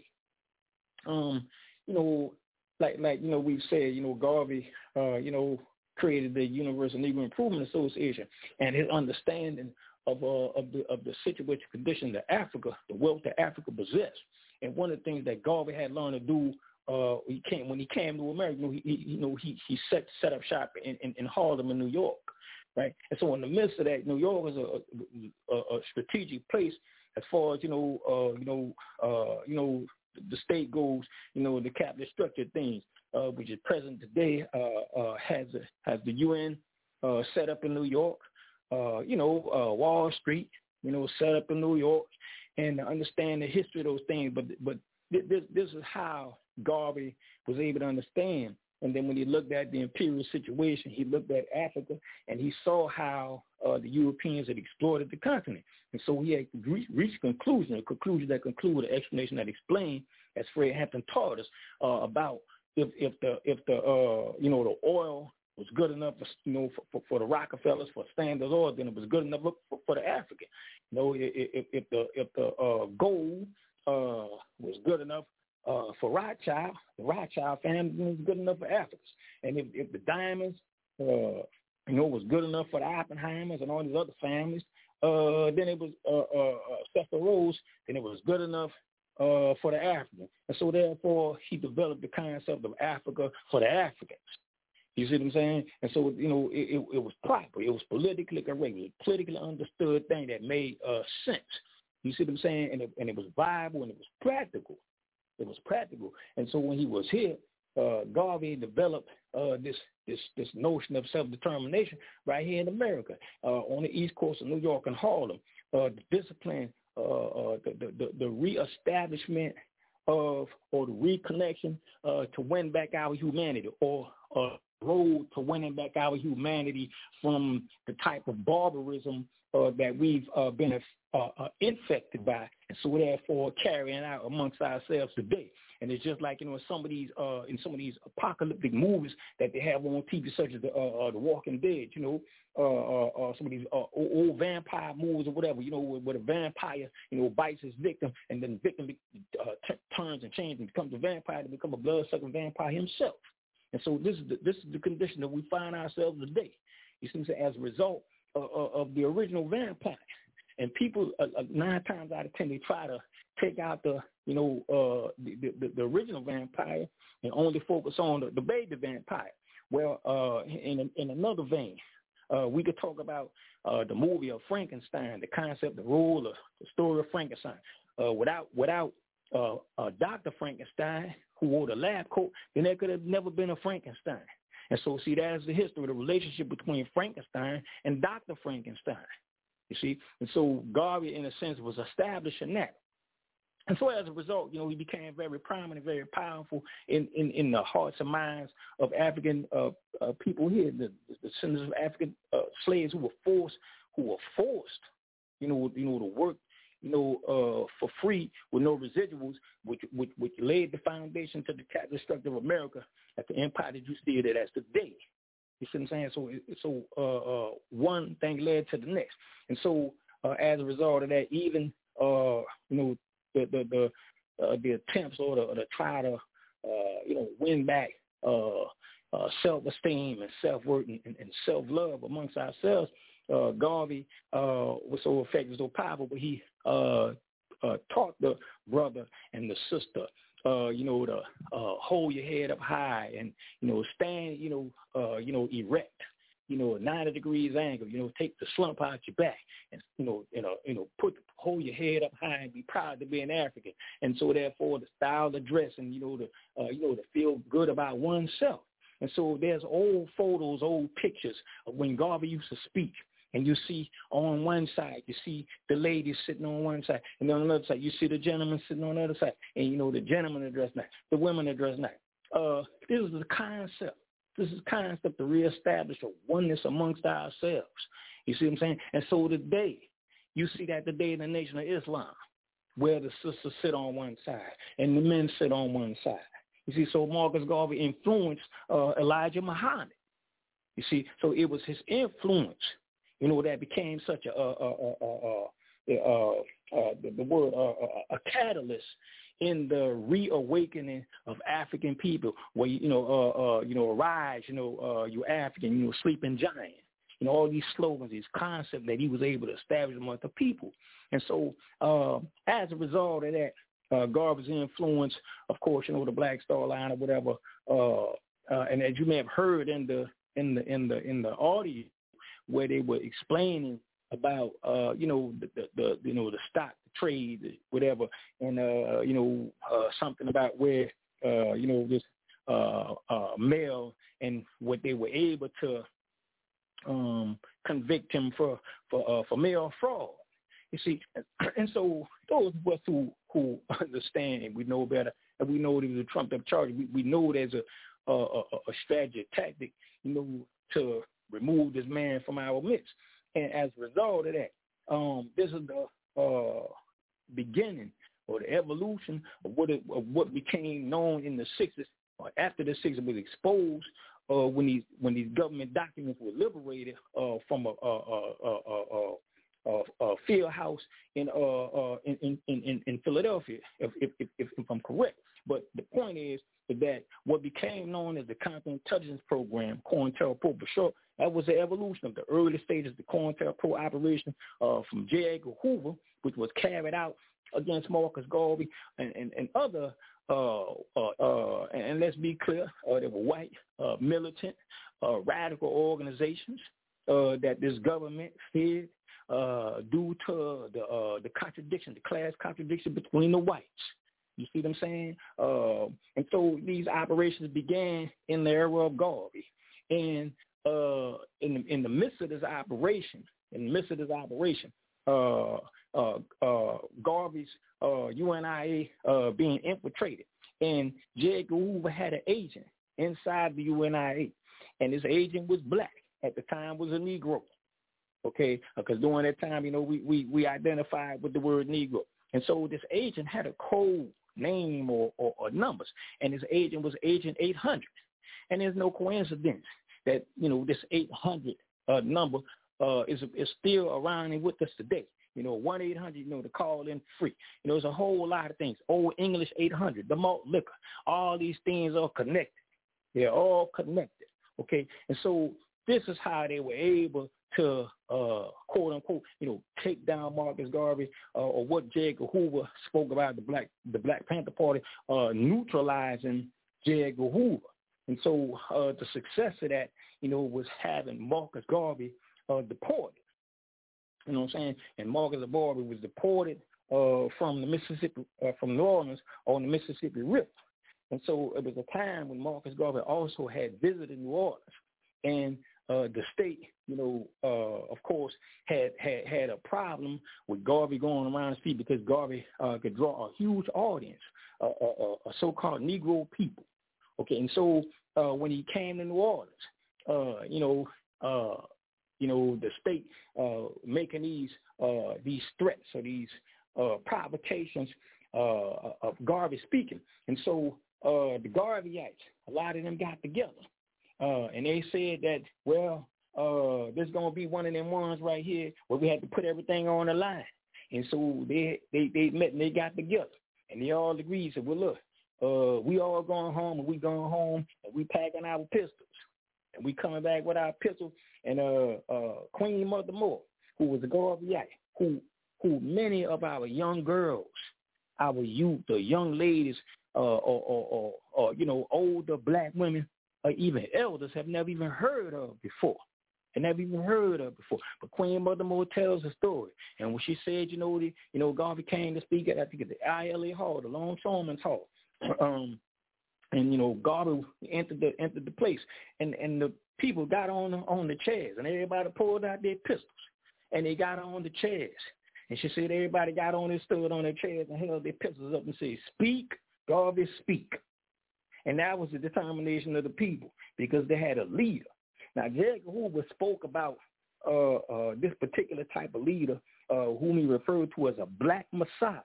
Um, you know, like, like, you know, we've said, you know, Garvey, uh, you know, created the Universal Negro Improvement Association, and his understanding of uh, of the of the situation condition that Africa, the wealth that Africa possessed. And one of the things that Garvey had learned to do, uh, he came when he came to America. You know, he, he you know he he set set up shop in, in, in Harlem, in New York, right? And so in the midst of that, New York was a, a, a strategic place as far as you know, uh, you know, uh, you know, the state goes, you know, the capitalist structured things. Uh, which is present today, uh, uh, has has the U N uh, set up in New York, uh, you know, uh, Wall Street, you know, set up in New York, and to understand the history of those things. But but this this is how Garvey was able to understand. And then when he looked at the imperial situation, he looked at Africa, and he saw how uh, the Europeans had exploited the continent. And so he had reached, reached a conclusion, a conclusion that concluded, an explanation that explained, as Fred Hampton taught us, uh, about If if the if the uh you know the oil was good enough for you know for, for, for the Rockefellers, for Standard Oil, then it was good enough for, for the African. You know, if, if the if the uh, gold uh was good enough uh, for Rothschild, the Rothschild family was good enough for Africans. And if, if the Diamonds, uh, you know, was good enough for the Oppenheimers and all these other families, uh, then it was uh, uh, uh, Cecil Rhodes, then it was good enough uh, for the African. And so therefore, he developed the concept of Africa for the Africans. You see what I'm saying? And so, you know, it, it, it was proper. It was politically correct. It was a politically understood thing that made uh, sense. You see what I'm saying? And it, and it was viable and it was practical. It was practical. And so when he was here, uh, Garvey developed uh, this this this notion of self-determination right here in America, uh, on the East Coast of New York and Harlem. Uh, the discipline, uh, uh, the, the, the, the reestablishment of or the reconnection uh, to win back our humanity, or uh, road to winning back our humanity from the type of barbarism uh, that we've uh, been uh, uh, infected by, and so therefore carrying out amongst ourselves today. And it's just like, you know, some of these uh, in some of these apocalyptic movies that they have on T V, such as the, uh, uh, the Walking Dead, you know, uh, uh, uh, some of these uh, old, old vampire movies or whatever, you know, where, where the vampire, you know, bites his victim, and then the victim uh, t- turns and changes and becomes a vampire to become a blood-sucking vampire himself. And so this is the, this is the condition that we find ourselves today. You see, as a result uh, uh, of the original vampire. And people, uh, uh, nine times out of ten, they try to take out the, you know, uh, the, the, the original vampire and only focus on the, the baby vampire. Well, uh, in in another vein, uh, we could talk about uh, the movie of Frankenstein, the concept, the role, the, the story of Frankenstein. Uh, without without uh, uh, Doctor Frankenstein, who wore the lab coat, then there could have never been a Frankenstein. And so, see, that is the history of the relationship between Frankenstein and Doctor Frankenstein. You see, and so Garvey, in a sense, was establishing that. And so as a result, you know, he became very prominent, very powerful in, in, in the hearts and minds of African uh, uh, people here, the, the descendants of African uh, slaves who were forced, who were forced, you know, you know, to work, you know, uh, for free with no residuals, which, which which laid the foundation to the destructive America at the empire that you see it as today. You see what I'm saying? So, so uh, uh, one thing led to the next, and so uh, as a result of that, even uh, you know, the the the, uh, the attempts or the, the try to uh, you know win back uh, uh, self-esteem and self-worth and, and self-love amongst ourselves. Uh, Garvey uh, was so effective, so powerful, but he uh, uh, taught the brother and the sister, uh, you know, to uh, hold your head up high and, you know, stand, you know, uh, you know, erect, you know, ninety degrees angle, you know, take the slump out your back and, you know, you know, you know, put, hold your head up high and be proud to be an African. And so therefore the style of dress and, you know, the, uh, you know, to feel good about oneself. And so there's old photos, old pictures of when Garvey used to speak. And you see on one side, you see the ladies sitting on one side, and on the other side, you see the gentlemen sitting on the other side. And, you know, the gentlemen are dressed nice, the women are dressed nice. Uh, this is the concept. This is the concept to reestablish a oneness amongst ourselves. You see what I'm saying? And so today, you see that today in the Nation of Islam, where the sisters sit on one side and the men sit on one side. You see, so Marcus Garvey influenced uh, Elijah Muhammad. You see, so it was his influence, you know, that became such a, a, a, a, a, a, a the, the word, a, a, a catalyst in the reawakening of African people, where, you know, uh, uh, you know, arise, you know, uh, you African, you know, sleeping giant, you know, all these slogans, these concepts that he was able to establish among the people. And so uh, as a result of that, uh, Garvey's influence, of course, you know, the Black Star Line or whatever, uh, uh, and as you may have heard in the in the in the in the audio, where they were explaining about, uh, you know, the, the, the, you know, the stock, the trade, whatever, and, uh, you know, uh, something about where, uh, you know, this uh, uh, male and what they were able to um, convict him for, for, uh, for mail fraud. You see, and so those of us who, who understand and we know better, and we know there's a trumped-up charge, we, we know there's a, a, a, a strategy, a tactic, you know, to remove this man from our midst. And as a result of that, um, this is the uh, beginning or the evolution of what it, of what became known in the sixties, or after the sixties was exposed uh, when these when these government documents were liberated uh, from a, a, a, a, uh, uh, field house in, uh, uh, in, in, in, in Philadelphia, if, if, if, if I'm correct. But the point is that what became known as the Counterintelligence Program, COINTELPRO for short, that was the evolution of the early stages of the COINTELPRO operation uh, from J. Edgar Hoover, which was carried out against Marcus Garvey and, and, and other, uh, uh, uh, and let's be clear, uh, they were white, uh, militant, uh, radical organizations uh, that this government feared uh, due to the, uh, the contradiction, the class contradiction between the whites. You see what I'm saying? Uh, and so these operations began in the era of Garvey. And uh, in, the, in the midst of this operation, in the midst of this operation, uh, uh, uh, Garvey's uh, U N I A uh, being infiltrated. And J. Edgar Hoover had an agent inside the U N I A. And this agent was black. At the time was a Negro. Okay? Because during that time, you know, we, we, we identified with the word Negro. And so this agent had a code name or, or, or numbers, and his agent was Agent eight hundred. And there's no coincidence that, you know, this eight hundred uh, number uh, is is still around and with us today. You know, one eight hundred, you know, to call in free. You know, there's a whole lot of things. Old English eight hundred, the malt liquor. All these things are connected. They're all connected, okay? And so this is how they were able to, uh, quote unquote, you know, take down Marcus Garvey, uh, or what J. Edgar Hoover spoke about, the Black the Black Panther Party, uh, neutralizing J. Edgar Hoover. And so uh, the success of that, you know, was having Marcus Garvey uh, deported. You know what I'm saying? And Marcus Garvey was deported uh, from the Mississippi, uh, from New Orleans on the Mississippi River. And so it was a time when Marcus Garvey also had visited New Orleans, and Uh, the state, you know, uh, of course, had, had had a problem with Garvey going around the street because Garvey uh, could draw a huge audience, uh, uh, uh, so-called Negro people. Okay, and so uh, when he came to New Orleans, uh, you know, uh, you know, the state uh, making these uh, these threats or these uh, provocations uh, of Garvey speaking, and so uh, the Garveyites, a lot of them got together. Uh, and they said that, well, uh, there's going to be one of them ones right here where we had to put everything on the line. And so they they, they met and they got together. And they all agreed, said, well, look, uh, we all going home and we going home and we packing our pistols. And we coming back with our pistols. And uh, uh, Queen Mother Moore, who was a Garveyite, who, who many of our young girls, our youth, the young ladies, uh, or, or, or, or, you know, older black women, or even elders have never even heard of before. And never even heard of before. But Queen Mother Moore tells a story. And when she said, you know, the, you know, Garvey came to speak at, I think, at the I L A Hall, the Longshoremen's Hall. Um, and, you know, Garvey entered the entered the place. And, and the people got on, on the chairs. And everybody pulled out their pistols. And they got on the chairs. And she said everybody got on and stood on their chairs and held their pistols up and said, speak, Garvey, speak. And that was the determination of the people because they had a leader. Now, J. Edgar Hoover spoke about uh, uh, this particular type of leader uh, whom he referred to as a black messiah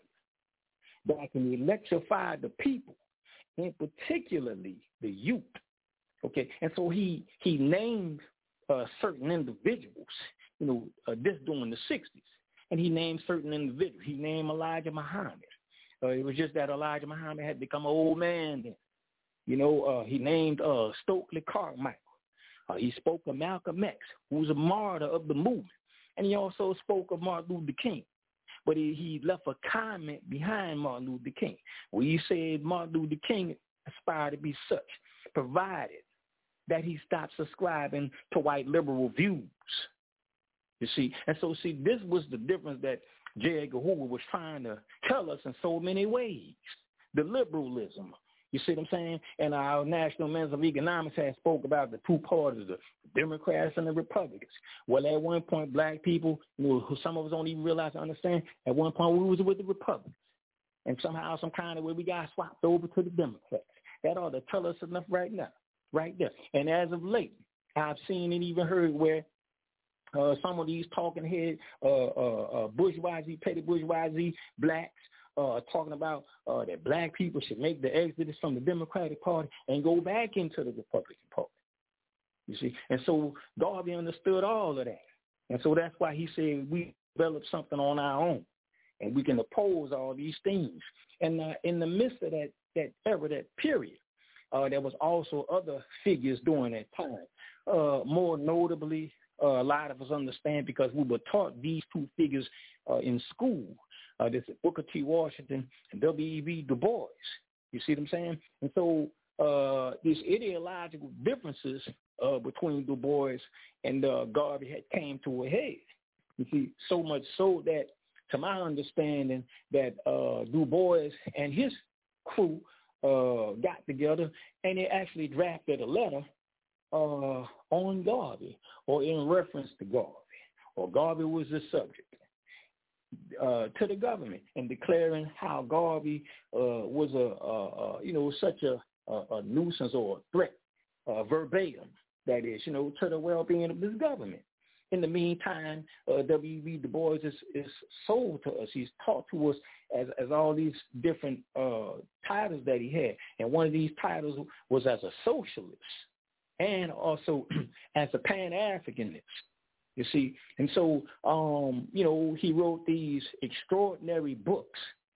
that can electrify the people, and particularly the youth. Okay, and so he, he named uh, certain individuals, you know, uh, this during the sixties, and he named certain individuals. He named Elijah Muhammad. Uh, it was just that Elijah Muhammad had become an old man then. You know, uh, he named uh, Stokely Carmichael. Uh, he spoke of Malcolm X, who was a martyr of the movement. And he also spoke of Martin Luther King. But he, he left a comment behind Martin Luther King where he said Martin Luther King aspired to be such, provided that he stopped subscribing to white liberal views. You see? And so, see, this was the difference that J. Edgar Hoover was trying to tell us in so many ways. The liberalism. You see what I'm saying? And our National Minister of Economics has spoke about the two parties, the Democrats and the Republicans. Well, at one point, black people, you know, who some of us don't even realize or understand, at one point we was with the Republicans. And somehow, some kind of way, we got swapped over to the Democrats. That ought to tell us enough right now, right there. And as of late, I've seen and even heard where uh, some of these talking head, uh, uh, uh, bourgeoisie, petty bourgeoisie, blacks, Uh, talking about uh, that black people should make the exodus from the Democratic Party and go back into the Republican Party. You see? And so Garvey understood all of that. And so that's why he said we develop something on our own, and we can oppose all these things. And uh, in the midst of that, that era, that period, uh, there was also other figures during that time. Uh, more notably, uh, a lot of us understand because we were taught these two figures uh, in school. Uh, this is Booker T. Washington and W E B Du Bois. You see what I'm saying? And so uh, these ideological differences uh, between Du Bois and uh, Garvey had came to a head. You see, so much so that, to my understanding, that uh, Du Bois and his crew uh, got together and they actually drafted a letter uh, on Garvey, or in reference to Garvey, or Garvey was the subject, uh, to the government, and declaring how Garvey uh, was a, a, a, you know, such a, a, a nuisance or a threat, uh, verbatim, that is, you know, to the well-being of this government. In the meantime, uh, W E B Du Bois is, is sold to us. He's taught to us as, as all these different uh, titles that he had. And one of these titles was as a socialist and also as a Pan-Africanist, you see. And so, um, you know, he wrote these extraordinary books,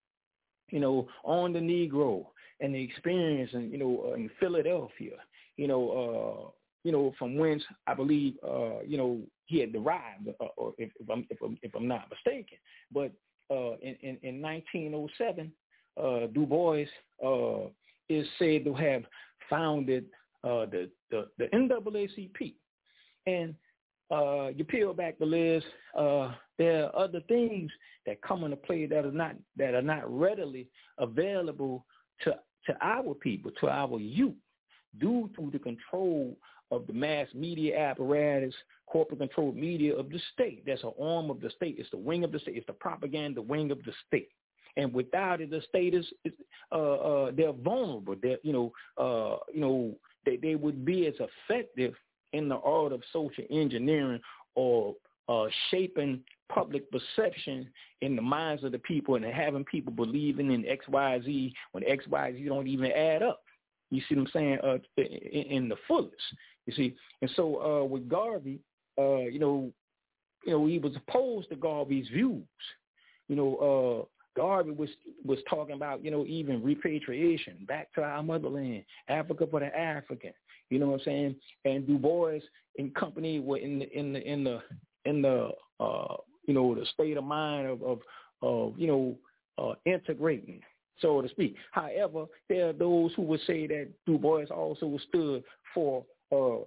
you know, on the Negro and the experience, in, you know, in Philadelphia, you know, uh, you know, from whence I believe, uh, you know, he had derived, uh, or if, if, I'm, if, I'm, if I'm not mistaken. But uh, in, in, in nineteen oh seven, uh, Du Bois uh, is said to have founded uh, the, the, the N double A C P. And uh, you peel back the list, uh, there are other things that come into play that are not that are not readily available to to our people, to our youth, due to the control of the mass media apparatus, corporate controlled media of the state. That's an arm of the state. It's the wing of the state. It's the propaganda wing of the state. And without it, the state is, is uh, uh, they're vulnerable. They're, you know, uh, you know, they, they would be as effective in the art of social engineering or uh, shaping public perception in the minds of the people and having people believing in X, Y, Z when X, Y, Z don't even add up. You see what I'm saying? Uh, in, in the fullest, you see. And so uh, with Garvey, uh, you know, you know, he was opposed to Garvey's views. You know, uh, Garvey was was talking about, you know, even repatriation back to our motherland, Africa for the African. You know what I'm saying? And Du Bois and company were in the in the in the in the uh, you know, the state of mind of of, of you know uh, integrating, so to speak. However, there are those who would say that Du Bois also stood for, uh,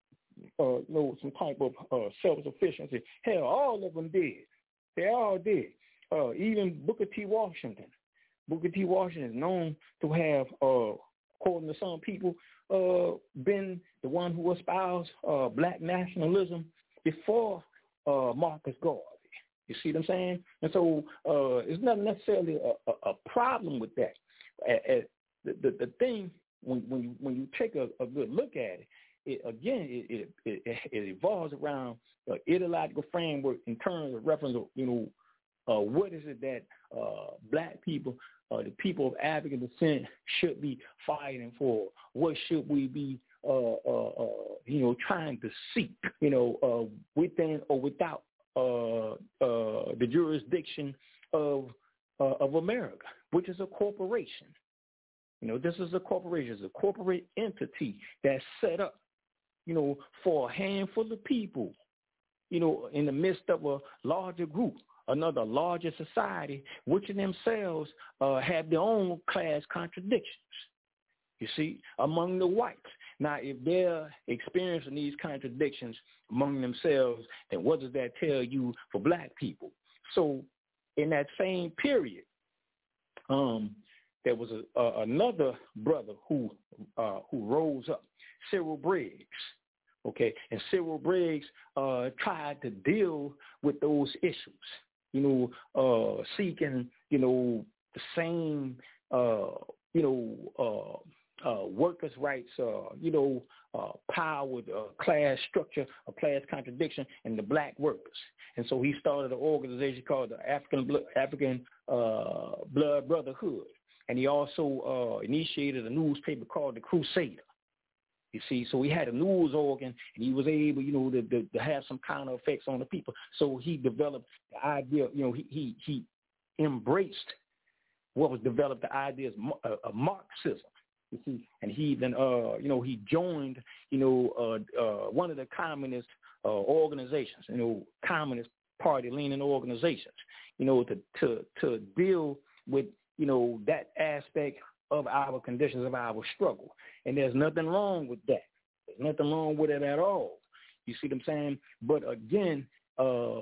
uh, you know, some type of uh, self-sufficiency. Hell, all of them did. They all did. Uh, even Booker T. Washington. Booker T. Washington is known to have, uh, according to some people, uh, been the one who espoused uh, black nationalism before uh, Marcus Garvey. You see what I'm saying? And so uh, it's not necessarily a, a, a problem with that. Uh, uh, the, the the thing, when when you, when you take a, a good look at it, it again, it it, it, it evolves around an ideological framework in terms of reference of, you know, uh, what is it that uh, black people, uh, the people of African descent should be fighting for? What should we be, uh, uh, uh, you know, trying to seek, you know, uh, within or without Uh, uh, the jurisdiction of uh, of America, which is a corporation. You know, this is a corporation. It's a corporate entity that's set up, you know, for a handful of people, you know, in the midst of a larger group, another larger society, which in themselves uh, have their own class contradictions, you see, among the whites. Now, if they're experiencing these contradictions among themselves, then what does that tell you for black people? So in that same period, um, there was a, uh, another brother who uh, who rose up, Cyril Briggs, okay? And Cyril Briggs uh, tried to deal with those issues, you know, uh, seeking, you know, the same, uh, you know, uh, Uh, workers' rights, uh, you know, uh, power, uh, class structure, a class contradiction, and the black workers. And so he started an organization called the African Blood, African uh, Blood Brotherhood. And he also uh, initiated a newspaper called the Crusader. You see, so he had a news organ, and he was able, you know, to, to, to have some kind of effects on the people. So he developed the idea, you know, he he, he embraced what was developed, the idea of, of Marxism. You see, and he even, uh, you know, he joined, you know, uh, uh, one of the communist uh, organizations, you know, Communist Party leaning organizations, you know, to to to deal with, you know, that aspect of our conditions, of our struggle. And there's nothing wrong with that. There's nothing wrong with it at all. You see what I'm saying? But again, uh,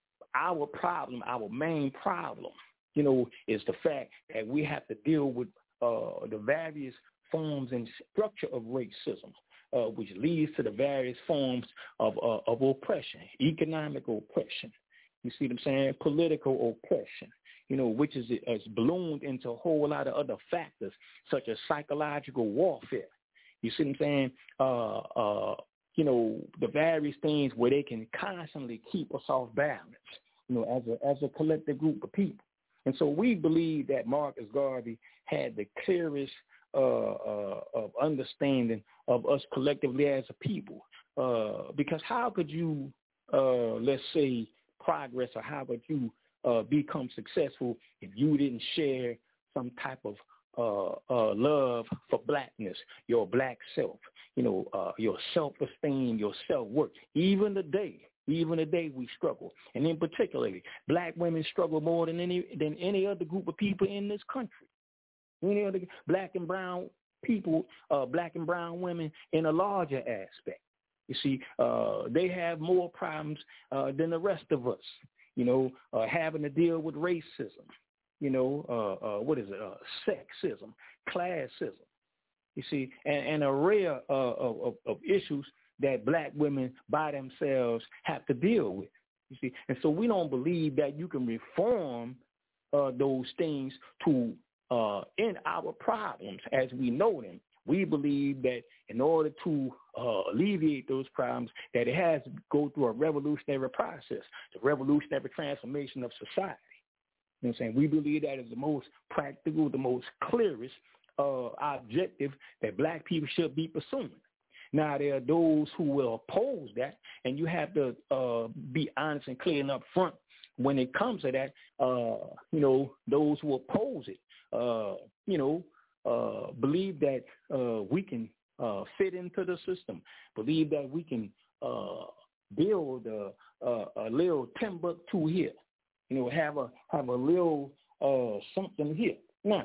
our problem, our main problem, you know, is the fact that we have to deal with uh, the various forms and structure of racism, uh, which leads to the various forms of, uh, of oppression, economic oppression. You see what I'm saying? Political oppression. You know, which is has ballooned into a whole lot of other factors, such as psychological warfare. You see what I'm saying? Uh, uh, you know, the various things where they can constantly keep us off balance, you know, as a as a collective group of people. And so we believe that Marcus Garvey had the clearest uh, uh, of understanding of us collectively as a people. Uh, because how could you, uh, let's say, progress, or how could you Uh, become successful if you didn't share some type of uh, uh, love for blackness, your black self, you know, uh, your self-esteem, your self-worth. Even today, even today we struggle. And in particularly, black women struggle more than any than any other group of people in this country. Any other black and brown people, uh, black and brown women in a larger aspect. You see, uh, they have more problems uh, than the rest of us. You know, uh, having to deal with racism, you know, uh, uh, what is it, uh, sexism, classism, you see, and, and an array uh, of, of, of issues that black women by themselves have to deal with, you see. And so we don't believe that you can reform uh, those things to uh, end our problems as we know them. We believe that in order to uh, alleviate those problems, that it has to go through a revolutionary process, the revolutionary transformation of society. You know what I'm saying? We believe that is the most practical, the most clearest uh, objective that black people should be pursuing. Now, there are those who will oppose that, and you have to uh, be honest and clear and up front when it comes to that. Uh, you know, those who oppose it, uh, you know, Uh, believe that uh, we can uh, fit into the system, believe that we can uh, build a, a, a little Timbuktu here, you know, have a have a little uh, something here. Now,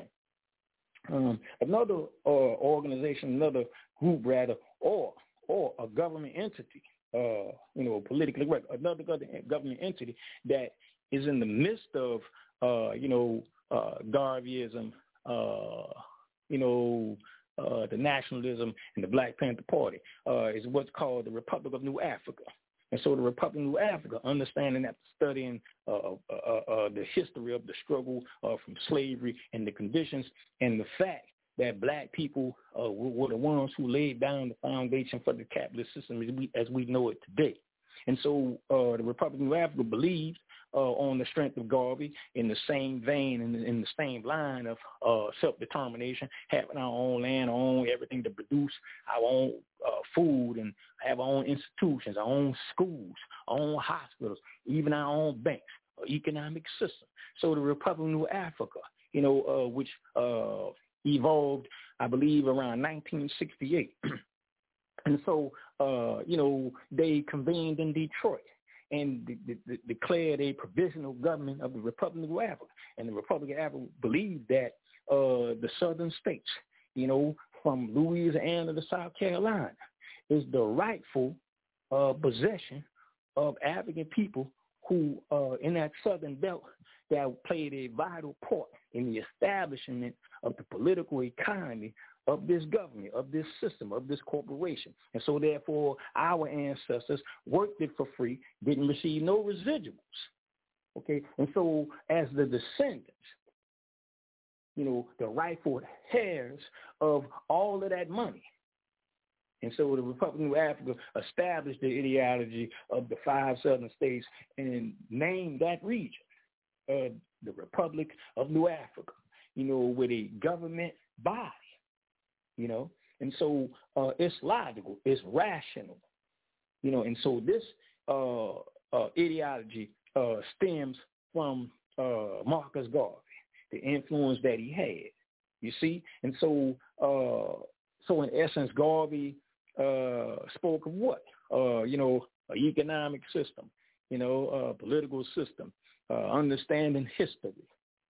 um, another uh, organization, another group rather, or or a government entity, uh, you know, politically correct, another government entity that is in the midst of, uh, you know, uh, Garveyism, uh, you know, uh, the nationalism and the Black Panther Party, uh, is what's called the Republic of New Africa. And so the Republic of New Africa, understanding that studying uh, uh, uh, the history of the struggle uh, from slavery and the conditions and the fact that black people uh, were the ones who laid down the foundation for the capitalist system as we, as we know it today. And so uh, the Republic of New Africa believes Uh, on the strength of Garvey, in the same vein, in the, in the same line of uh, self-determination, having our own land, our own everything to produce our own uh, food and have our own institutions, our own schools, our own hospitals, even our own banks, our economic system. So the Republic of New Africa, you know, uh, which uh, evolved, I believe, around nineteen sixty-eight. And so, uh, you know, they convened in Detroit and de- de- de- declared a provisional government of the Republic of Africa. And the Republic of Africa believed that uh, the southern states, you know, from Louisiana to South Carolina, is the rightful uh, possession of African people who, uh, in that southern belt, that played a vital part in the establishment of the political economy of this government, of this system, of this corporation. And so therefore, our ancestors worked it for free, didn't receive no residuals. Okay? And so as the descendants, you know, the rightful heirs of all of that money. And so the Republic of New Africa established the ideology of the five southern states and named that region uh, the Republic of New Africa, you know, with a government body. You know, And so uh, it's logical, it's rational, you know. And so this uh, uh, ideology uh, stems from uh, Marcus Garvey, the influence that he had. You see, and so uh, so in essence, Garvey uh, spoke of what uh, you know, an economic system, you know, a political system, uh, understanding history.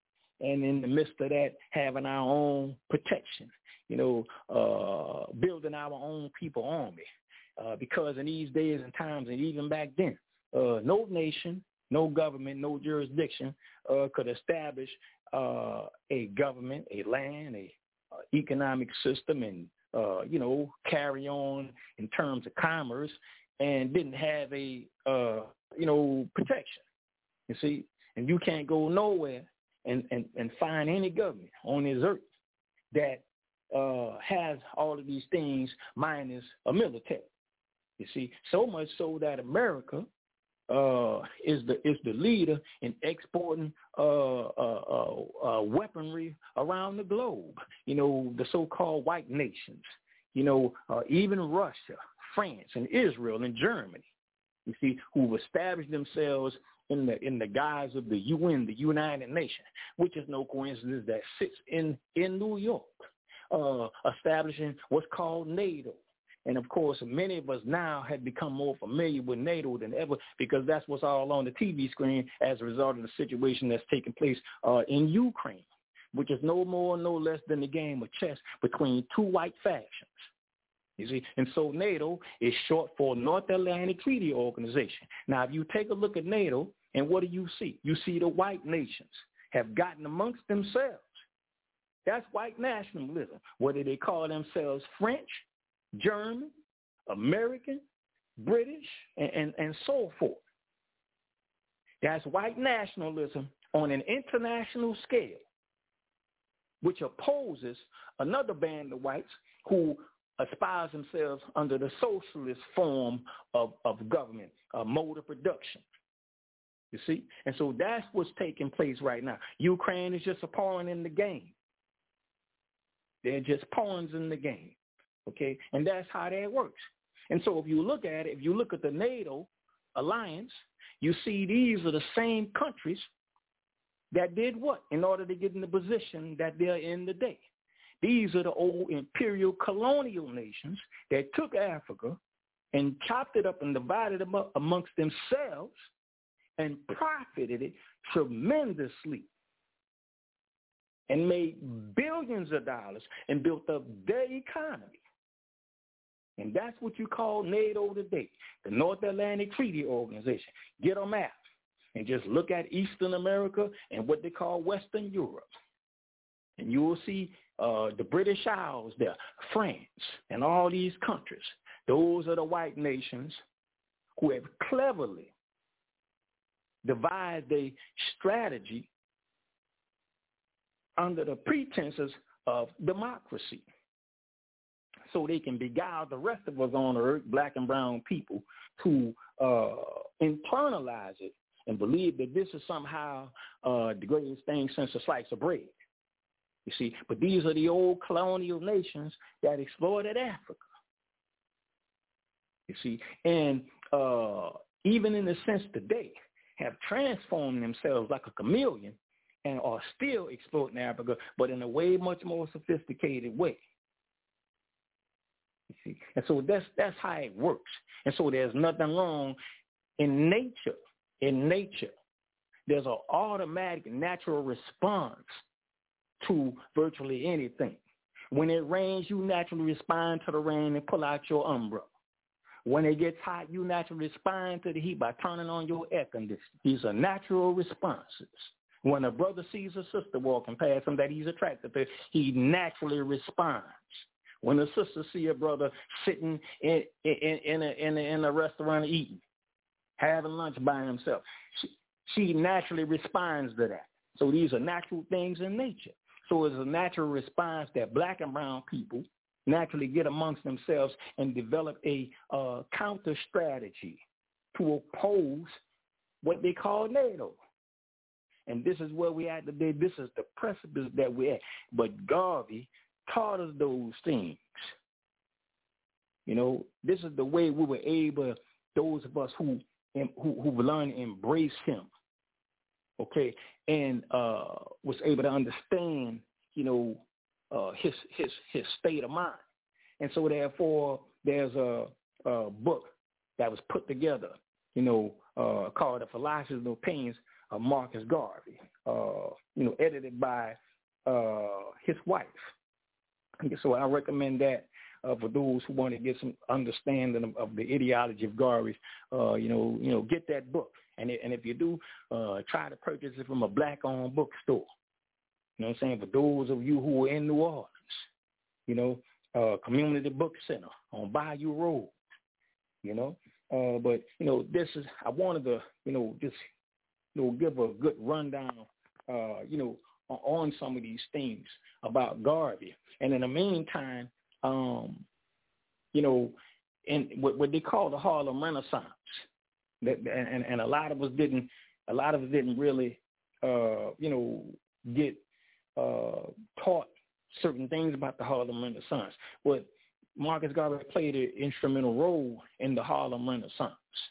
And in the midst of that, having our own protection, you know, uh, building our own people army. Uh, because in these days and times, and even back then, uh, no nation, no government, no jurisdiction uh, could establish uh, a government, a land, a uh, economic system, and, uh, you know, carry on in terms of commerce and didn't have a, uh, you know, protection. You see, and you can't go nowhere And, and, and find any government on this earth that uh, has all of these things minus a military. You see, so much so that America uh, is the is the leader in exporting uh, uh, uh, uh, weaponry around the globe. You know, the so-called white nations. You know, uh, even Russia, France, and Israel, and Germany. You see, who've established themselves in the in the guise of the U N, the United Nations, which is no coincidence that sits in, in New York, uh, establishing what's called NATO. And, of course, many of us now have become more familiar with NATO than ever because that's what's all on the T V screen as a result of the situation that's taking place uh, in Ukraine, which is no more, no less than the game of chess between two white factions. You see, and so NATO is short for North Atlantic Treaty Organization. Now, if you take a look at NATO, and what do you see? You see the white nations have gotten amongst themselves. That's white nationalism. Whether they call themselves French, German, American, British, and, and, and so forth. That's white nationalism on an international scale, which opposes another band of whites who espouse themselves under the socialist form of, of government, uh, mode of production. You see? And so that's what's taking place right now. Ukraine is just a pawn in the game. They're just pawns in the game, okay? And that's how that works. And so if you look at it, if you look at the NATO alliance, you see these are the same countries that did what in order to get in the position that they're in today. These are the old imperial colonial nations that took Africa and chopped it up and divided them up amongst themselves and profited it tremendously and made billions of dollars and built up their economy. And that's what you call NATO today, the North Atlantic Treaty Organization. Get a map and just look at Eastern America and what they call Western Europe. And you will see uh, the British Isles there, France, and all these countries. Those are the white nations who have cleverly devised a strategy under the pretenses of democracy so they can beguile the rest of us on earth, black and brown people, to uh, internalize it and believe that this is somehow uh, the greatest thing since a slice of bread. You see, but these are the old colonial nations that exploited Africa. You see, and uh, even in a sense today, have transformed themselves like a chameleon and are still exploiting Africa, but in a way much more sophisticated way. You see, and so that's that's how it works. And so there's nothing wrong in nature. In nature, there's an automatic natural response to virtually anything. When it rains, you naturally respond to the rain and pull out your umbrella. When it gets hot, you naturally respond to the heat by turning on your air conditioner. These are natural responses. When a brother sees a sister walking past him that he's attracted to, he naturally responds. When a sister sees a brother sitting in, in, in, a, in, a, in a restaurant eating, having lunch by himself, she, she naturally responds to that. So these are natural things in nature. So it's a natural response that black and brown people naturally get amongst themselves and develop a uh, counter strategy to oppose what they call NATO. And this is where we at today. This is the precipice that we're at. But Garvey taught us those things. You know, this is the way we were able, those of us who who who've learned to embrace him, okay, and uh, was able to understand, you know, uh, his his his state of mind. And so therefore, there's a, a book that was put together, you know, uh, called The Philosophy of Opinions of Marcus Garvey, uh, you know, edited by uh, his wife. So I recommend that uh, for those who want to get some understanding of, of the ideology of Garvey. Uh, you know, you know, get that book, and it, and if you do, uh, try to purchase it from a black-owned bookstore. You know what I'm saying? For those of you who are in New Orleans, you know, uh, Community Book Center on Bayou Road. You know, uh, but you know, this is I wanted to, you know, just you know give a good rundown, uh, you know, on some of these things about Garvey. And in the meantime, um, you know, in what, what they call the Harlem Renaissance, that, and, and a lot of us didn't, a lot of us didn't really, uh, you know, get uh, taught certain things about the Harlem Renaissance. But Marcus Garvey played an instrumental role in the Harlem Renaissance.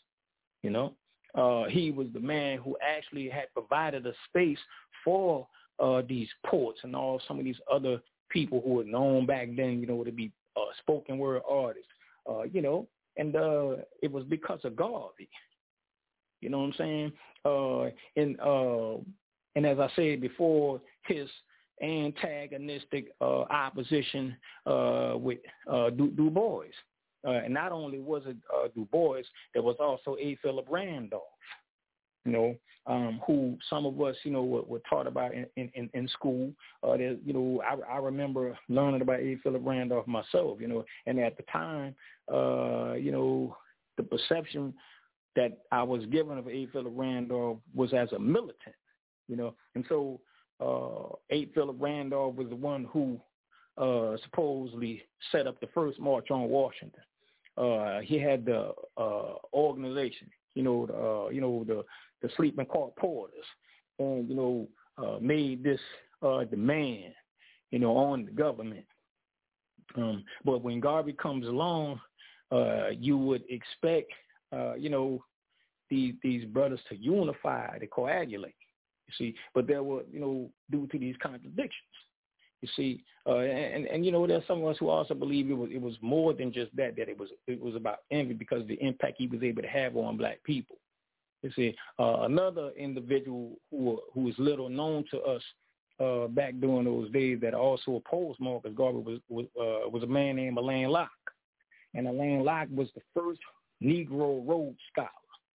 You know, uh, he was the man who actually had provided a space for uh, these poets and all some of these other people who were known back then, you know, to be uh, spoken word artists, uh, you know, and uh, it was because of Garvey. You know what I'm saying? Uh, and uh, and as I said before, his antagonistic uh, opposition uh, with uh, Du, Du Bois. Uh, and not only was it uh, Du Bois, there was also A. Philip Randolph, you know, um, who some of us, you know, were, were taught about in, in, in school. Uh, there, you know, I, I remember learning about A. Philip Randolph myself, you know, and at the time, uh, you know, the perception that I was given of A. Philip Randolph was as a militant, you know, and so uh, A. Philip Randolph was the one who uh, supposedly set up the first march on Washington. Uh, he had the uh, organization, you know, the, uh, you know, the, the sleeping car porters, and, you know, uh, made this uh, demand, you know, on the government. Um, but when Garvey comes along, uh, you would expect, uh, you know, these, these brothers to unify, to coagulate, you see. But there were, you know, due to these contradictions, you see, uh, and, and, you know, there's some of us who also believe it was it was more than just that, that it was it was about envy because of the impact he was able to have on black people. You see, uh, another individual who who is little known to us uh, back during those days that also opposed Marcus Garvey was was, uh, was a man named Alain Locke. And Alain Locke was the first Negro Rhodes Scholar.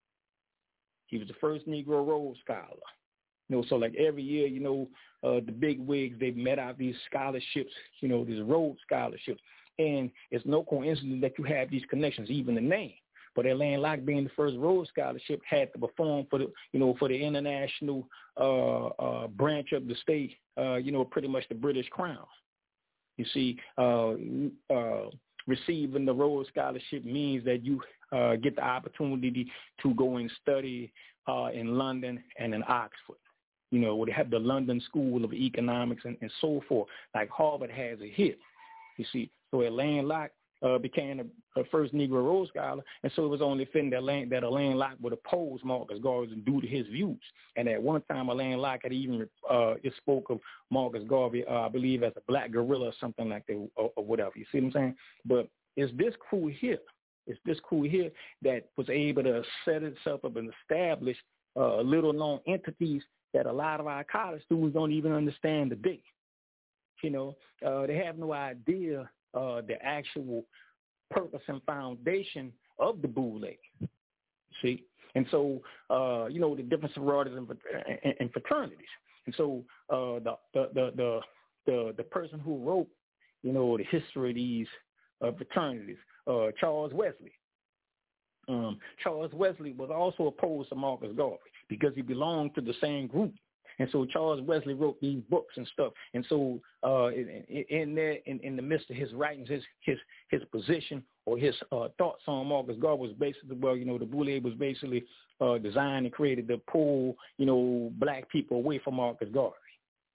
He was the first Negro Rhodes Scholar. You know, so like every year, you know, uh, the big wigs, they met out these scholarships, you know, these Rhodes scholarships. And it's no coincidence that you have these connections, even the name. But Alain Locke, being the first Rhodes Scholarship, had to perform for the, you know, for the international uh, uh, branch of the state, uh, you know, pretty much the British Crown. You see, uh, uh, receiving the Rhodes Scholarship means that you uh, get the opportunity to go and study uh, in London and in Oxford. You know, where they have the London School of Economics and, and so forth. Like Harvard has a hit, you see. So Alain Locke uh, became the first Negro Rhodes Scholar, and so it was only fitting that Alain, that Alain Locke would oppose Marcus Garvey due to his views. And at one time, Alain Locke had even uh, just spoke of Marcus Garvey, uh, I believe, as a black gorilla or something like that, or, or whatever. You see what I'm saying? But it's this crew here, it's this crew here that was able to set itself up and establish uh, little-known entities that a lot of our college students don't even understand today. You know, uh, they have no idea uh, the actual purpose and foundation of the Boule. See? And so, uh, you know, the different sororities and, and, and fraternities. And so uh, the, the, the, the, the, the person who wrote, you know, the history of these uh, fraternities, uh, Charles Wesley. Um, Charles Wesley was also opposed to Marcus Garvey because he belonged to the same group. And so Charles Wesley wrote these books and stuff. And so uh, in, in there, in, in the midst of his writings, his his his position or his uh, thoughts on Marcus Garvey was basically, well, you know, the Boule was basically uh, designed and created to pull, you know, black people away from Marcus Garvey.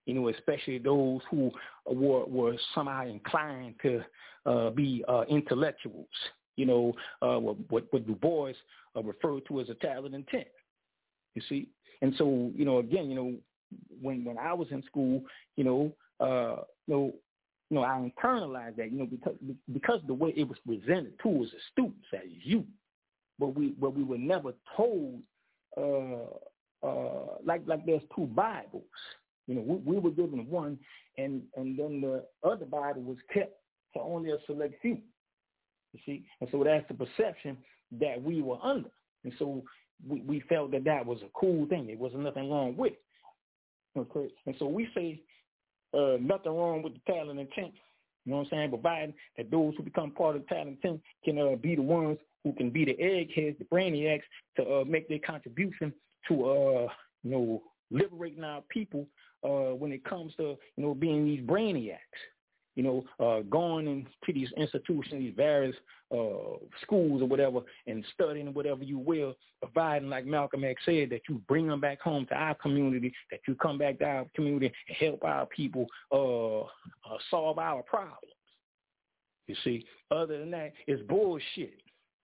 you know, especially those who were, were somehow inclined to uh, be uh, intellectuals, you know, uh, what, what Du Bois uh, referred to as a talent intent, you see. And so, you know, again, you know, when when I was in school, you know, uh, you know, you know, I internalized that, you know, because because of the way it was presented to us as students, as youth, but we but we were never told uh, uh, like like there's two Bibles. You know, we, we were given one, and and then the other Bible was kept to only a select few. You see, and so that's the perception that we were under, and so we, we felt that that was a cool thing. There wasn't nothing wrong with it. Okay, and so we say uh, nothing wrong with the talent intent. You know what I'm saying? Providing that those who become part of the talent intent can uh, be the ones who can be the eggheads, the brainiacs, to uh, make their contribution to, uh, you know, liberating our people uh, when it comes to, you know, being these brainiacs. You know, uh, going into these institutions, these various uh, schools or whatever, and studying whatever you will, providing, like Malcolm X said, that you bring them back home to our community, that you come back to our community and help our people uh, uh, solve our problems. You see, other than that, it's bullshit.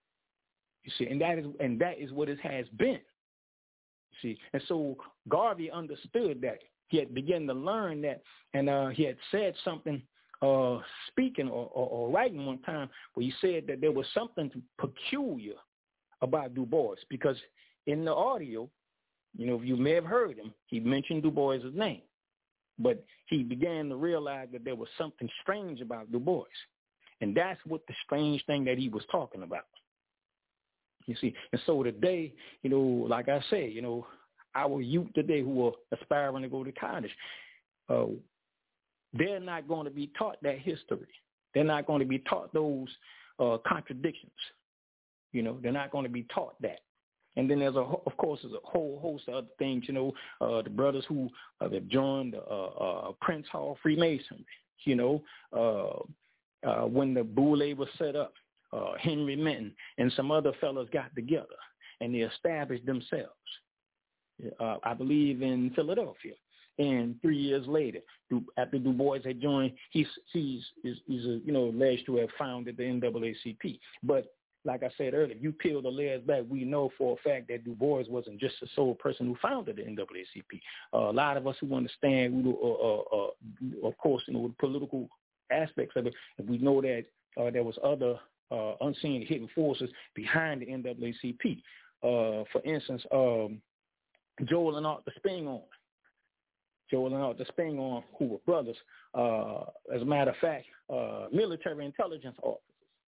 You see, and that is and that is what it has been. You see, and so Garvey understood that. He had begun to learn that, and uh, he had said something. Uh, speaking or, or, or writing one time where he said that there was something peculiar about Du Bois, because in the audio, you know, you may have heard him, he mentioned Du Bois' name, but he began to realize that there was something strange about Du Bois, and that's what the strange thing that he was talking about. You see, and so today, you know, like I said, you know, our youth today who are aspiring to go to college, uh, they're not going to be taught that history. They're not going to be taught those uh, contradictions. You know, they're not going to be taught that. And then there's, a, of course, there's a whole host of other things, you know, uh, the brothers who uh, have joined uh, uh, Prince Hall Freemasonry, you know, uh, uh, when the Boule was set up, uh, Henry Minton and some other fellows got together and they established themselves, uh, I believe, in Philadelphia. And three years later, after Du Bois had joined, he's he's he's, he's a, you know, alleged to have founded the N double A C P. But like I said earlier, if you peel the layers back, we know for a fact that Du Bois wasn't just the sole person who founded the N double A C P. Uh, a lot of us who understand, uh, uh, uh, of course, you know, the political aspects of it, and we know that uh, there was other uh, unseen hidden forces behind the N double A C P. Uh, for instance, um, Joel and Arthur Spingarn. Joel and Arthur Spingarn, who were brothers, uh, as a matter of fact, uh, military intelligence officers.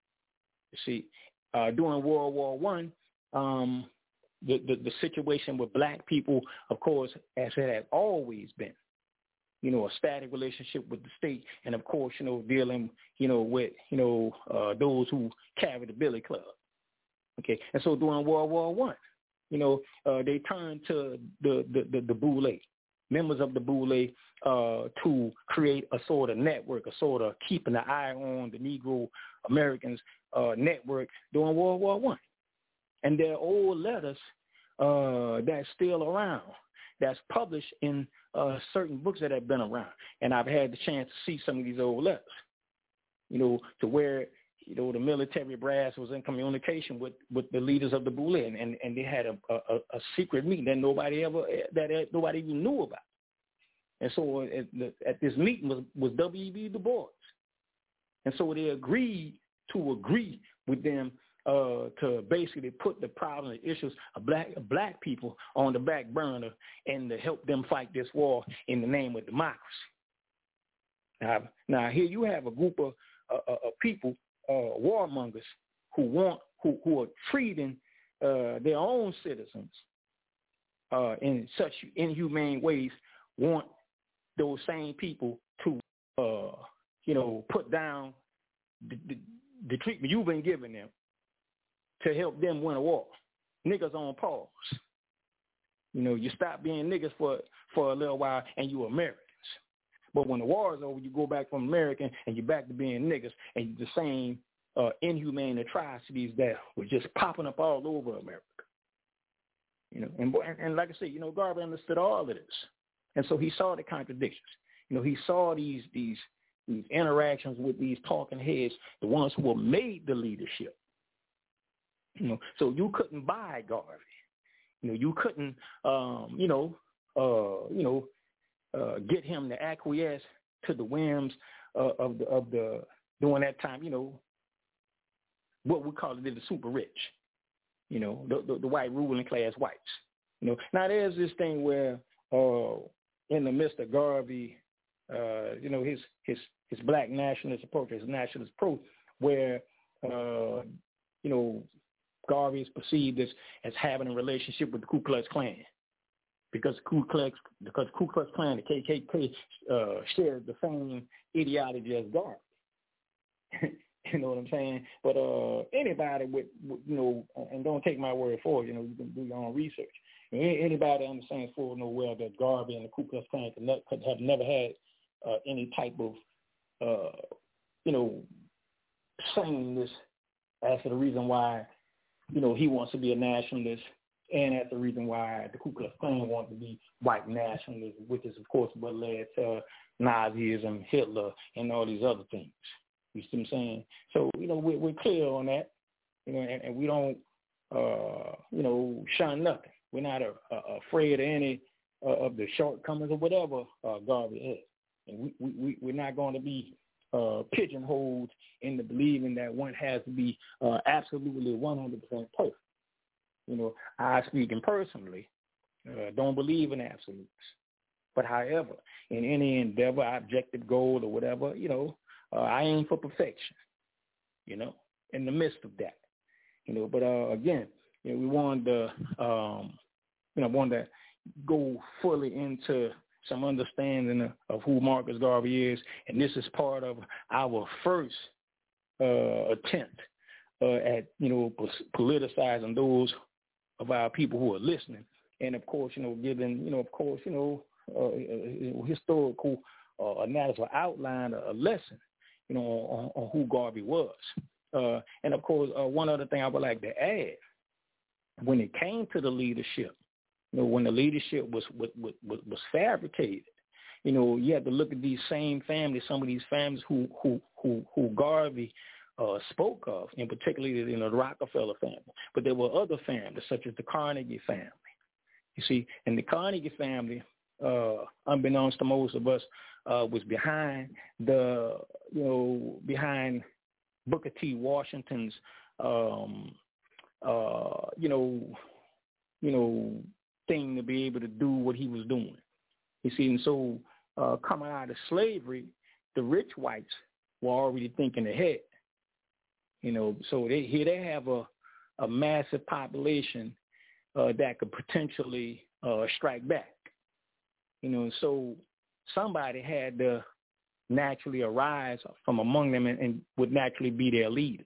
You see, uh, during World War One, um, the, the, the situation with black people, of course, as it has always been, you know, a static relationship with the state, and of course, you know, dealing, you know, with, you know, uh, those who carry the billy club. Okay, and so during World War One, you know, uh, they turned to the the the, the Boule. Members of the Boule uh, to create a sort of network, a sort of keeping an eye on the Negro Americans uh, network during World War One. And there are old letters uh, that's still around, that's published in uh, certain books that have been around. And I've had the chance to see some of these old letters, you know, to where, you know, the military brass was in communication with, with the leaders of the Boule, and, and, and they had a, a, a secret meeting that nobody ever, that nobody even knew about. And so at, at this meeting was, was W E B Du Bois. And so they agreed to agree with them uh, to basically put the problems and issues of black, of black people on the back burner and to help them fight this war in the name of democracy. Now, now here you have a group of, uh, of people, Uh, warmongers who want who, who are treating uh, their own citizens uh, in such inhumane ways, want those same people to uh, you know, put down the, the, the treatment you've been giving them to help them win a war. Niggas on pause. You know, you stop being niggas for for a little while and you Americans. But when the war is over, you go back from American and you're back to being niggas, and the same uh, inhumane atrocities that were just popping up all over America. You know, and, and, and like I said, you know, Garvey understood all of this. And so he saw the contradictions. You know, he saw these these these interactions with these talking heads, the ones who were made the leadership. You know, so you couldn't buy Garvey. You know, you couldn't, um, you know, uh, you know, uh, get him to acquiesce to the whims uh, of the of the during that time. You know, what we call it the super rich. You know, the, the, the white ruling class whites. You know, now there's this thing where uh, in the midst of Garvey, uh, you know, his his his black nationalist approach, his nationalist approach, where uh, you know, Garvey is perceived as, as having a relationship with the Ku Klux Klan, because Ku Klux because Ku Klux Klan, the K K K, uh, shared the same ideology as Garvey. You know what I'm saying? But uh, anybody with, with, you know, and don't take my word for it, you know, you can do your own research. Anybody understands full know well that Garvey and the Ku Klux Klan could, not, could have never had uh, any type of, uh, you know, sameness as to the reason why, you know, he wants to be a nationalist, and as the reason why the Ku Klux Klan wants to be white nationalism, which is, of course, what led to Nazism, Hitler, and all these other things. You see what I'm saying? So, you know, we're, we're clear on that, you know, and, and we don't, uh, you know, shun nothing. We're not uh, uh, afraid of any uh, of the shortcomings or whatever uh, Garvey has. And we, we, we, we're not going to be uh, pigeonholed into believing that one has to be uh, absolutely one hundred percent perfect. You know, I speaking personally, uh, don't believe in absolutes. But however, in any endeavor, objective goal or whatever, you know, uh, I aim for perfection, you know, in the midst of that, you know. But uh, again, you know, we wanted to, um, you know, wanted to go fully into some understanding of, of who Marcus Garvey is, and this is part of our first uh, attempt uh, at, you know, politicizing those of our people who are listening, and of course, you know, giving, you know, of course, you know, uh, historical uh, analysis or outline, a lesson, you know, on, on who Garvey was. Uh, and of course, uh, one other thing I would like to add, when it came to the leadership, you know, when the leadership was was, was, was fabricated, you know, you had to look at these same families, some of these families who who who, who Garvey uh, spoke of, in particularly, you know, the Rockefeller family. But there were other families, such as the Carnegie family. You see, and the Carnegie family, uh, unbeknownst to most of us, uh, was behind the, you know, behind Booker T. Washington's, um, uh, you know, you know, thing to be able to do what he was doing. You see, and so uh, coming out of slavery, the rich whites were already thinking ahead. You know, so they, here they have a, a massive population uh, that could potentially uh, strike back. You know, and so somebody had to naturally arise from among them and, and would naturally be their leaders.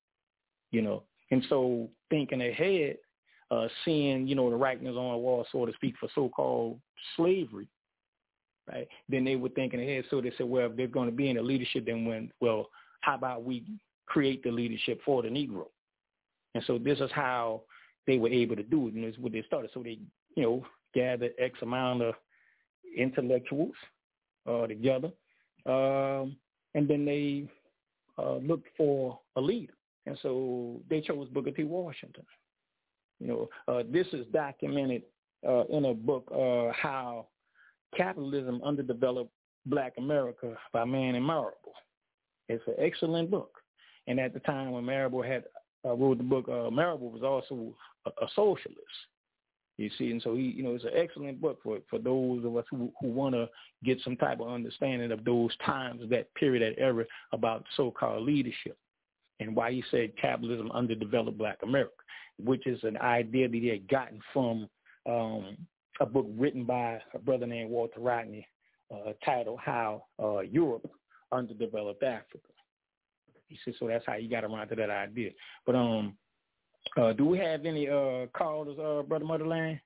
You know, and so thinking ahead, uh, seeing, you know, the writings on the wall, so to speak, for so-called slavery, right? Then they were thinking ahead. So they said, well, if they're going to be in the leadership, then when, well, how about we create the leadership for the Negro? And so this is how they were able to do it, and this is what they started. So they, you know, gathered X amount of intellectuals uh, together, um, and then they uh, looked for a leader. And so they chose Booker T. Washington. You know, uh, this is documented uh, in a book, uh, How Capitalism Underdeveloped Black America by Manning Marable. It's an excellent book. And at the time when Marable had uh, wrote the book, uh, Marable was also a, a socialist. You see, and so he, you know, it's an excellent book for for those of us who, who want to get some type of understanding of those times, that period, that era, about so-called leadership, and why he said capitalism underdeveloped Black America, which is an idea that he had gotten from um, a book written by a brother named Walter Rodney, uh, titled How uh, Europe Underdeveloped Africa. You see, so that's how he got around to that idea. But um, uh, do we have any uh, callers, uh, Brother Motherland?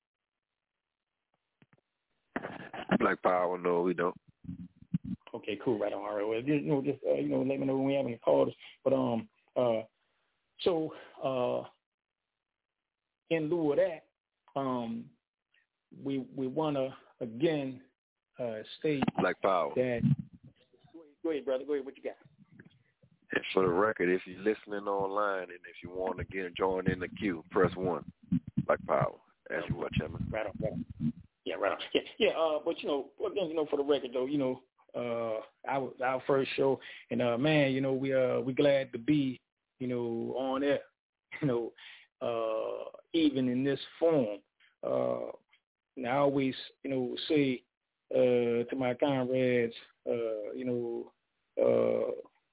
Black Power, no, we don't. Okay, cool, right on. All right, well, just, you know, just uh, you know, let me know when we have any callers. But um, uh, so uh, in lieu of that, um, we we want to again uh, state Black Power. that. Go ahead, brother. Go ahead. What you got? And for the record, if you're listening online and if you want to get join in the queue, press one. Black Power. As you watch, Chairman. Right on. Right on. Yeah, right on. Yeah, yeah. Uh, but you know, you know, for the record though, you know, uh, our our first show, and uh, man, you know, we uh we glad to be, you know, on air, you know, uh, even in this form. Uh, and I always, you know, say uh, to my comrades, uh, you know, uh,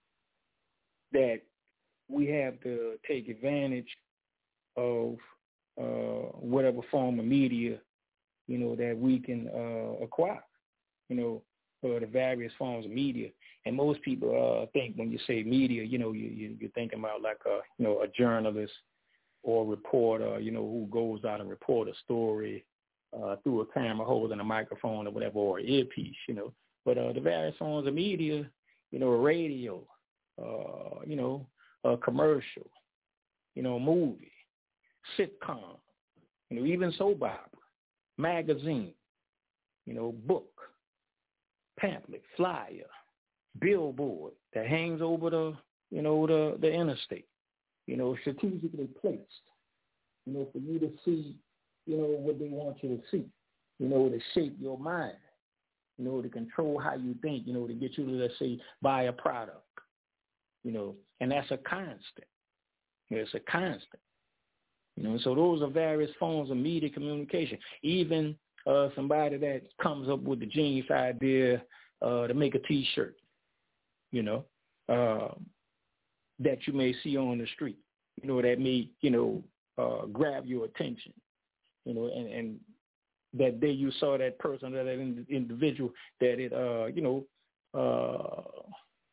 that we have to take advantage of uh, whatever form of media, you know, that we can uh, acquire, you know, uh, the various forms of media. And most people uh, think when you say media, you know, you, you, you're thinking about like a, you know, a journalist or a reporter, you know, who goes out and report a story uh, through a camera holding a microphone or whatever, or an earpiece, you know. But uh, the various forms of media, you know, radio, uh, you know, a commercial, you know, movie, sitcom, you know, even soap opera, magazine, you know, book, pamphlet, flyer, billboard that hangs over the, you know, the, the interstate, you know, strategically placed, you know, for you to see, you know, what they want you to see, you know, to shape your mind, you know, to control how you think, you know, to get you to, let's say, buy a product, you know, and that's a constant. It's a constant. You know, so those are various forms of media communication. Even uh, somebody that comes up with the genius idea uh, to make a T-shirt, you know, uh, that you may see on the street, you know, that may, you know, uh, grab your attention, you know, and, and that day you saw that person or that in, individual that it, uh, you know, uh,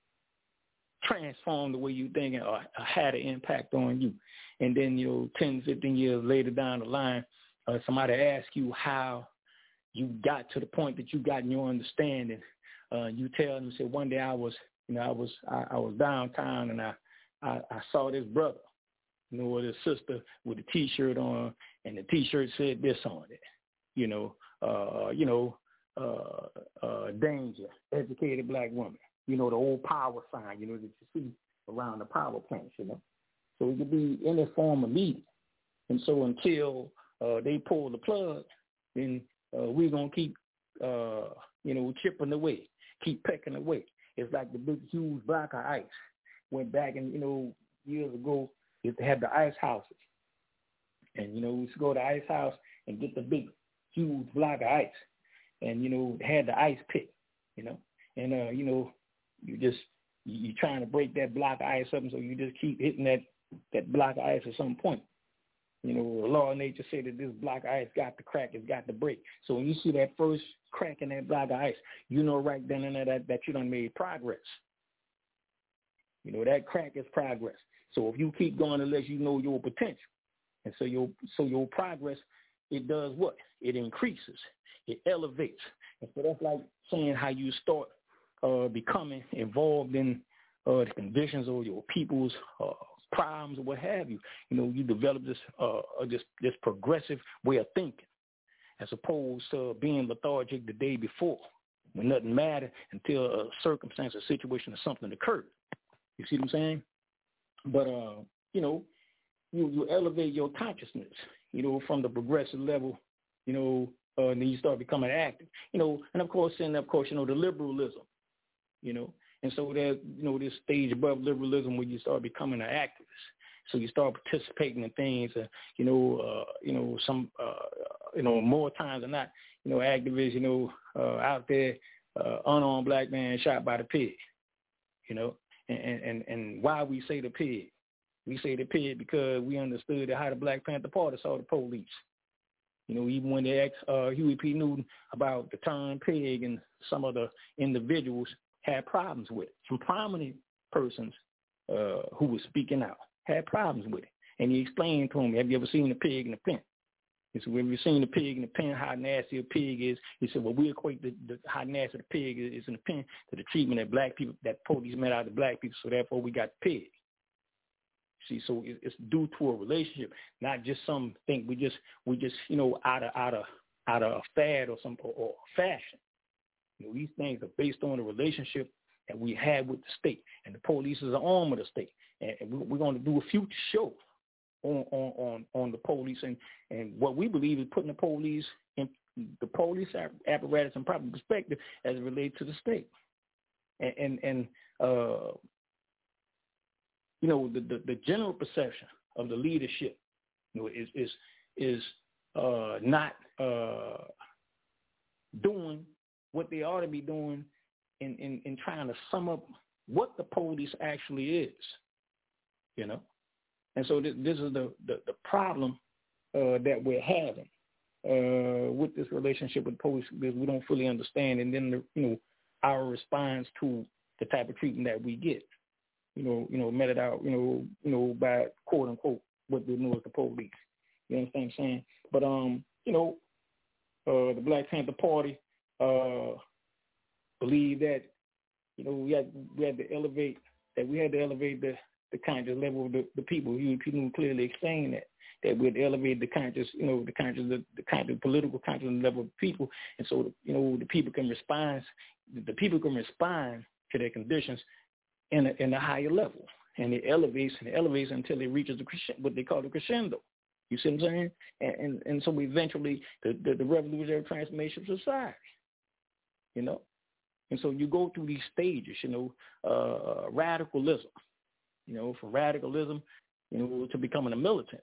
transformed the way you think or, or had an impact on you. And then, you know, ten, fifteen years later down the line, uh, somebody asks you how you got to the point that you got in your understanding. Uh, you tell them, say, one day I was, you know, I was I, I was downtown and I, I, I saw this brother, you know, with his sister with a T-shirt on, and the T-shirt said this on it, you know, uh, you know, uh, uh, danger, educated black woman, you know, the old power sign, you know, that you see around the power plants, you know. So it could be any form of media. And so until uh, they pull the plug, then uh, we're going to keep, uh, you know, chipping away, keep pecking away. It's like the big, huge block of ice. Went back and, you know, years ago, used to have the ice houses. And, you know, we used to go to the ice house and get the big, huge block of ice. And, you know, had the ice pick, you know. And, uh, you know, you just, you're trying to break that block of ice up, and so you just keep hitting that, that block of ice at some point. You know, the law of nature said that this block of ice got to crack, it's got to break. So when you see that first crack in that block of ice, you know right then and there that, that you done made progress. You know, that crack is progress. So if you keep going unless you know your potential, and so your so your progress, it does what? It increases. It elevates. And so that's like saying how you start uh, becoming involved in uh, the conditions of your people's uh, problems or what have you. You know, you develop this uh, this this progressive way of thinking, as opposed to being lethargic the day before, when nothing mattered until a circumstance, a situation, or something occurred. You see what I'm saying? But uh, you know, you you elevate your consciousness, you know, from the progressive level, you know, uh, and then you start becoming active, you know, and of course, and of course, you know, the liberalism, you know. And so there's, you know, this stage above liberalism where you start becoming an activist. So you start participating in things, uh, you know, uh, you know, some, uh, you know, more times than not, you know, activists, you know, uh, out there, uh, unarmed black man shot by the pig, you know, and, and, and why we say the pig. We say the pig because we understood how the Black Panther Party saw the police. You know, even when they asked uh, Huey P. Newton about the term pig, and some of the individuals had problems with it. Some prominent persons uh, who were speaking out had problems with it. And he explained to them, have you ever seen a pig in a pen? He said, well, have you seen a pig in a pen, how nasty a pig is? He said, well, we equate the, the, how nasty the pig is in the pen to the treatment that black people, that police met out of black people, so therefore we got the pig. See, so it's due to a relationship, not just something we just, we just, you know, out of, out of, out of a fad or some, or, or fashion. You know, these things are based on the relationship that we have with the state, and the police is an arm of the state. And, and we, we're going to do a future show on on on, on the police and, and what we believe is putting the police in the police apparatus in proper perspective as it relates to the state. And and, and uh, you know, the, the, the general perception of the leadership, you know, is is is uh, not uh, doing what they ought to be doing in, in, in trying to sum up what the police actually is, you know. And so th- this is the, the, the problem uh, that we're having uh, with this relationship with police, because we don't fully understand, and then the, you know, our response to the type of treatment that we get, you know, you know, meted out, you know, you know, by quote unquote what they know as the police. You understand what I'm saying? But um, you know, uh, the Black Panther Party uh, believe that, you know, we had we had to elevate that we had to elevate the, the conscious level of the, the people. You people clearly explain that that we had to elevate the conscious, you know, the conscious the, the conscious political conscious level of people, and so you know the people can respond. The people can respond to their conditions in a, in a higher level, and it elevates and it elevates until it reaches the crescendo, what they call the crescendo. You see what I'm saying? And and, and so eventually the, the, the revolutionary transformation of society, you know. And so you go through these stages, you know, uh, radicalism, you know, from radicalism, you know, to becoming a militant,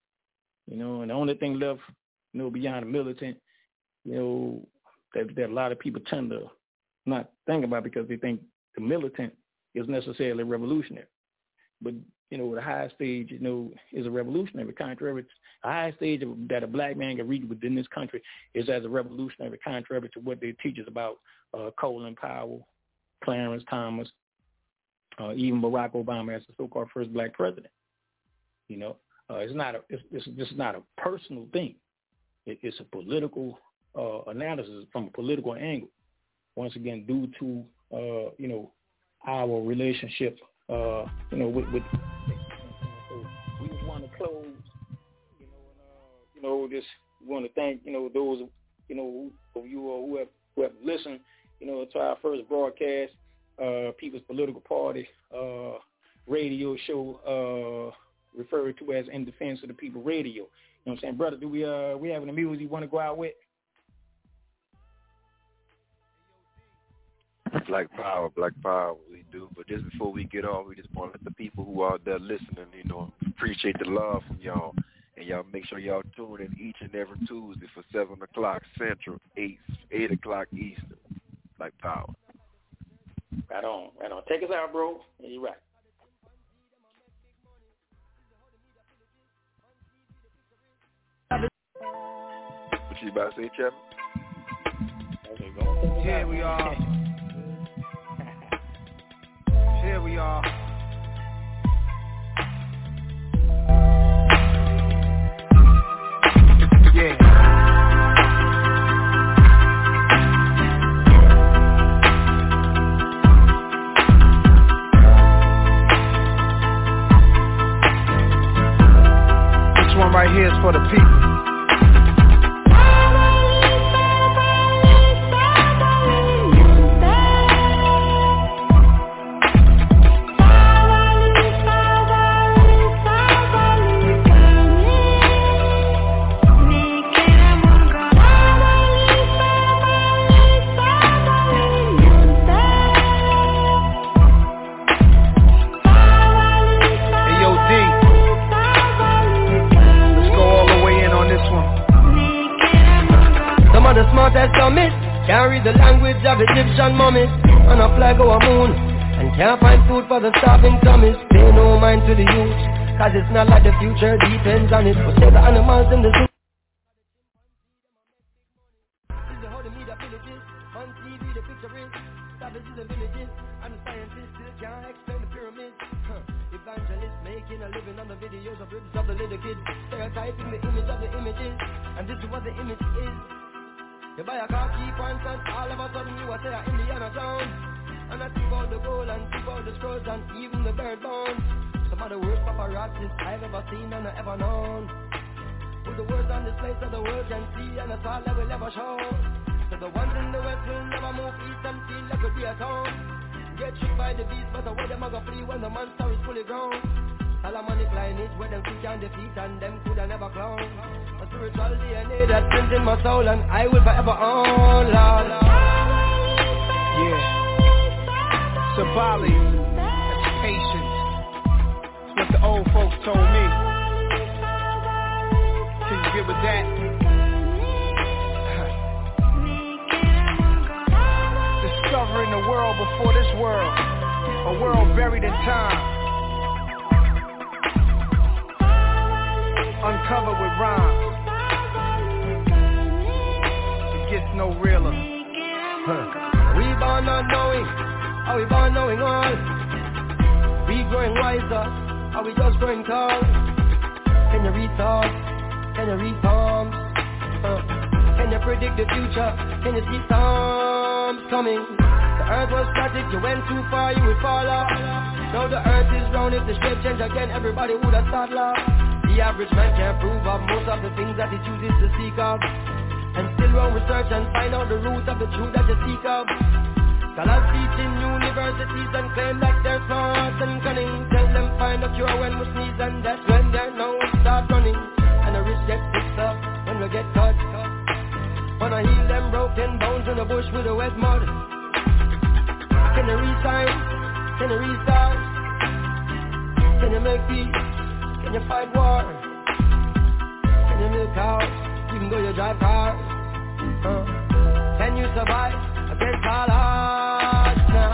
you know, and the only thing left, you know, beyond a militant, you know, that, that a lot of people tend to not think about because they think the militant is necessarily revolutionary. But, you know, the highest stage, you know, is a revolutionary. Contrary, the highest stage of, that a black man can reach within this country is as a revolutionary, contrary to what they teach us about uh, Colin Powell, Clarence Thomas, uh, even Barack Obama as the so-called first black president. You know, uh, it's not a, it's, it's this is not a personal thing. It, it's a political uh, analysis from a political angle. Once again, due to uh, you know, our relationship, uh, you know, with, with so we just want to close, you know, and, uh, you know, just want to thank, you know, those, you know, of you who have, who have listened, you know, to our first broadcast, uh, People's Political Party uh, radio show, uh, referred to as In Defense of the People Radio. You know what I'm saying, brother? Do we uh we have any music you want to go out with? Black Power, Black Power, we do. But just before we get off, we just want to let the people who are out there listening, you know, appreciate the love from y'all. And y'all make sure y'all tune in each and every Tuesday for seven o'clock Central, eight, eight o'clock Eastern. Black Power. Right on, right on. Take us out, bro. Yeah, you're right. What you about to say, Chapman? Here we are. Here we are. Yeah. This one right here is for the people. Can't read the language of Egyptian mummies on a flag or a moon, and can't find food for the starving tummies. Pay no mind to the youth, cause it's not like the future depends on it. But say the animals in the zoo. This is how they meet the villages. On T V the picture is savages and villages, and the scientists still can't explain the pyramids. Huh. Evangelists making a living on the videos of ribs of the little kids, stereotyping the image of the images, and this is what the image is. You buy a car, keep on front, all of a sudden you are there Indiana Jones. And I think about the gold and think about the scrolls and even the bird bones. Some of the worst paparazzis I've ever seen and ever known. Put the words on display so the world can see, and that's all I will ever show. So the ones in the west will never move east and feel like a beer town. Get tricked by the beast, but where them a go flee when the monster is fully grown. Solomonic lineage where them see can defeat and them coulda never clown. A spiritual D N A that's printed in my soul and I will forever own, Lord. Yeah. Sabali, that's patience. That's what the old folks told me. Can you get with that? Discovering the world before this world, a world buried in time. Uncovered with rhymes. It gets no realer. Huh. We born unknowing, are we born knowing all? We growing wiser, are we just growing tall? Can you read thoughts? Can you read palms? Uh, can you predict the future? Can you see storms coming? The earth was static, you went too far, you would fall off. Now the earth is round, if the shape change again, everybody would have started laugh. The average man can't prove of most of the things that he chooses to seek of. And still won't research and find out the root of the truth that you seek of. Scholars teach in universities and claim that they're smart and cunning. Tell them find a cure when we sneeze and that's when their nose start running. And the rich get fixed up when we get cut. Wanna heal them broken bones in the bush with the wet mud. Can you resign? Can you restart? Can you make peace? Can you fight war? Can you milk cows? Even though you drive cars? Uh, can you survive against all odds now?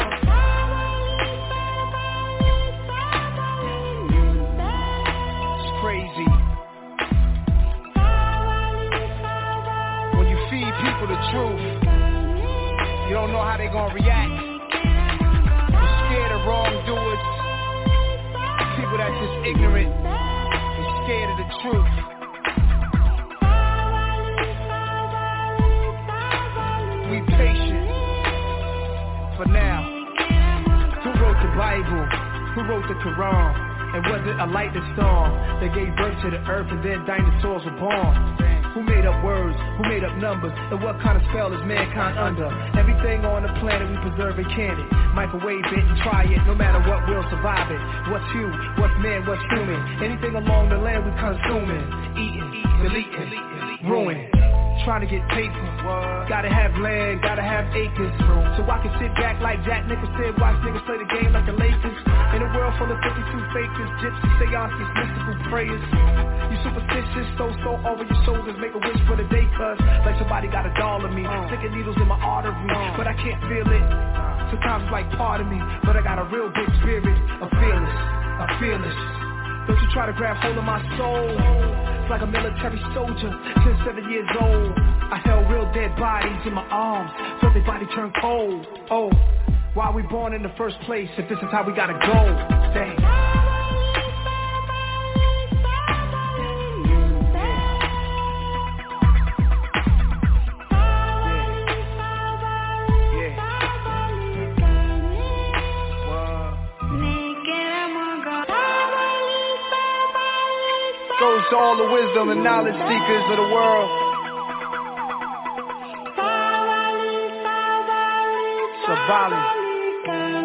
It's crazy. When you feed people the truth, you don't know how they're gonna react. You're scared of wrongdoers, people that's just ignorant. Scared of the truth. We patient for now. Who wrote the Bible? Who wrote the Quran? And was it a lightning storm that gave birth to the earth and then dinosaurs were born? Who made up words? Who made up numbers? And what kind of spell is mankind under? Everything on the planet we preserve and can it. Microwave it and try it, no matter what, we'll survive it. What's you? What's man? What's human? Anything along the land we consuming. Eating, deleting, ruin. Trying to get paper. Gotta have land, gotta have acres. So I can sit back like Jack Nicholson, watch niggas play the game like the Lakers. In a world full of fifty-two fakers, gypsies, seances, mystical prayers. You superstitious, so so over your shoulders, make a wish for the day, cuz like somebody got a doll of me, sticking needles in my artery, but I can't feel it. Sometimes it's like part of me, but I got a real big spirit, a fearless, a fearless. Don't you try to grab hold of my soul. It's like a military soldier, since seven years old. I held real dead bodies in my arms, felt their body turn cold. Oh, why we born in the first place if this is how we gotta go? Dang. Goes to all the wisdom and knowledge seekers of the world. Sabali.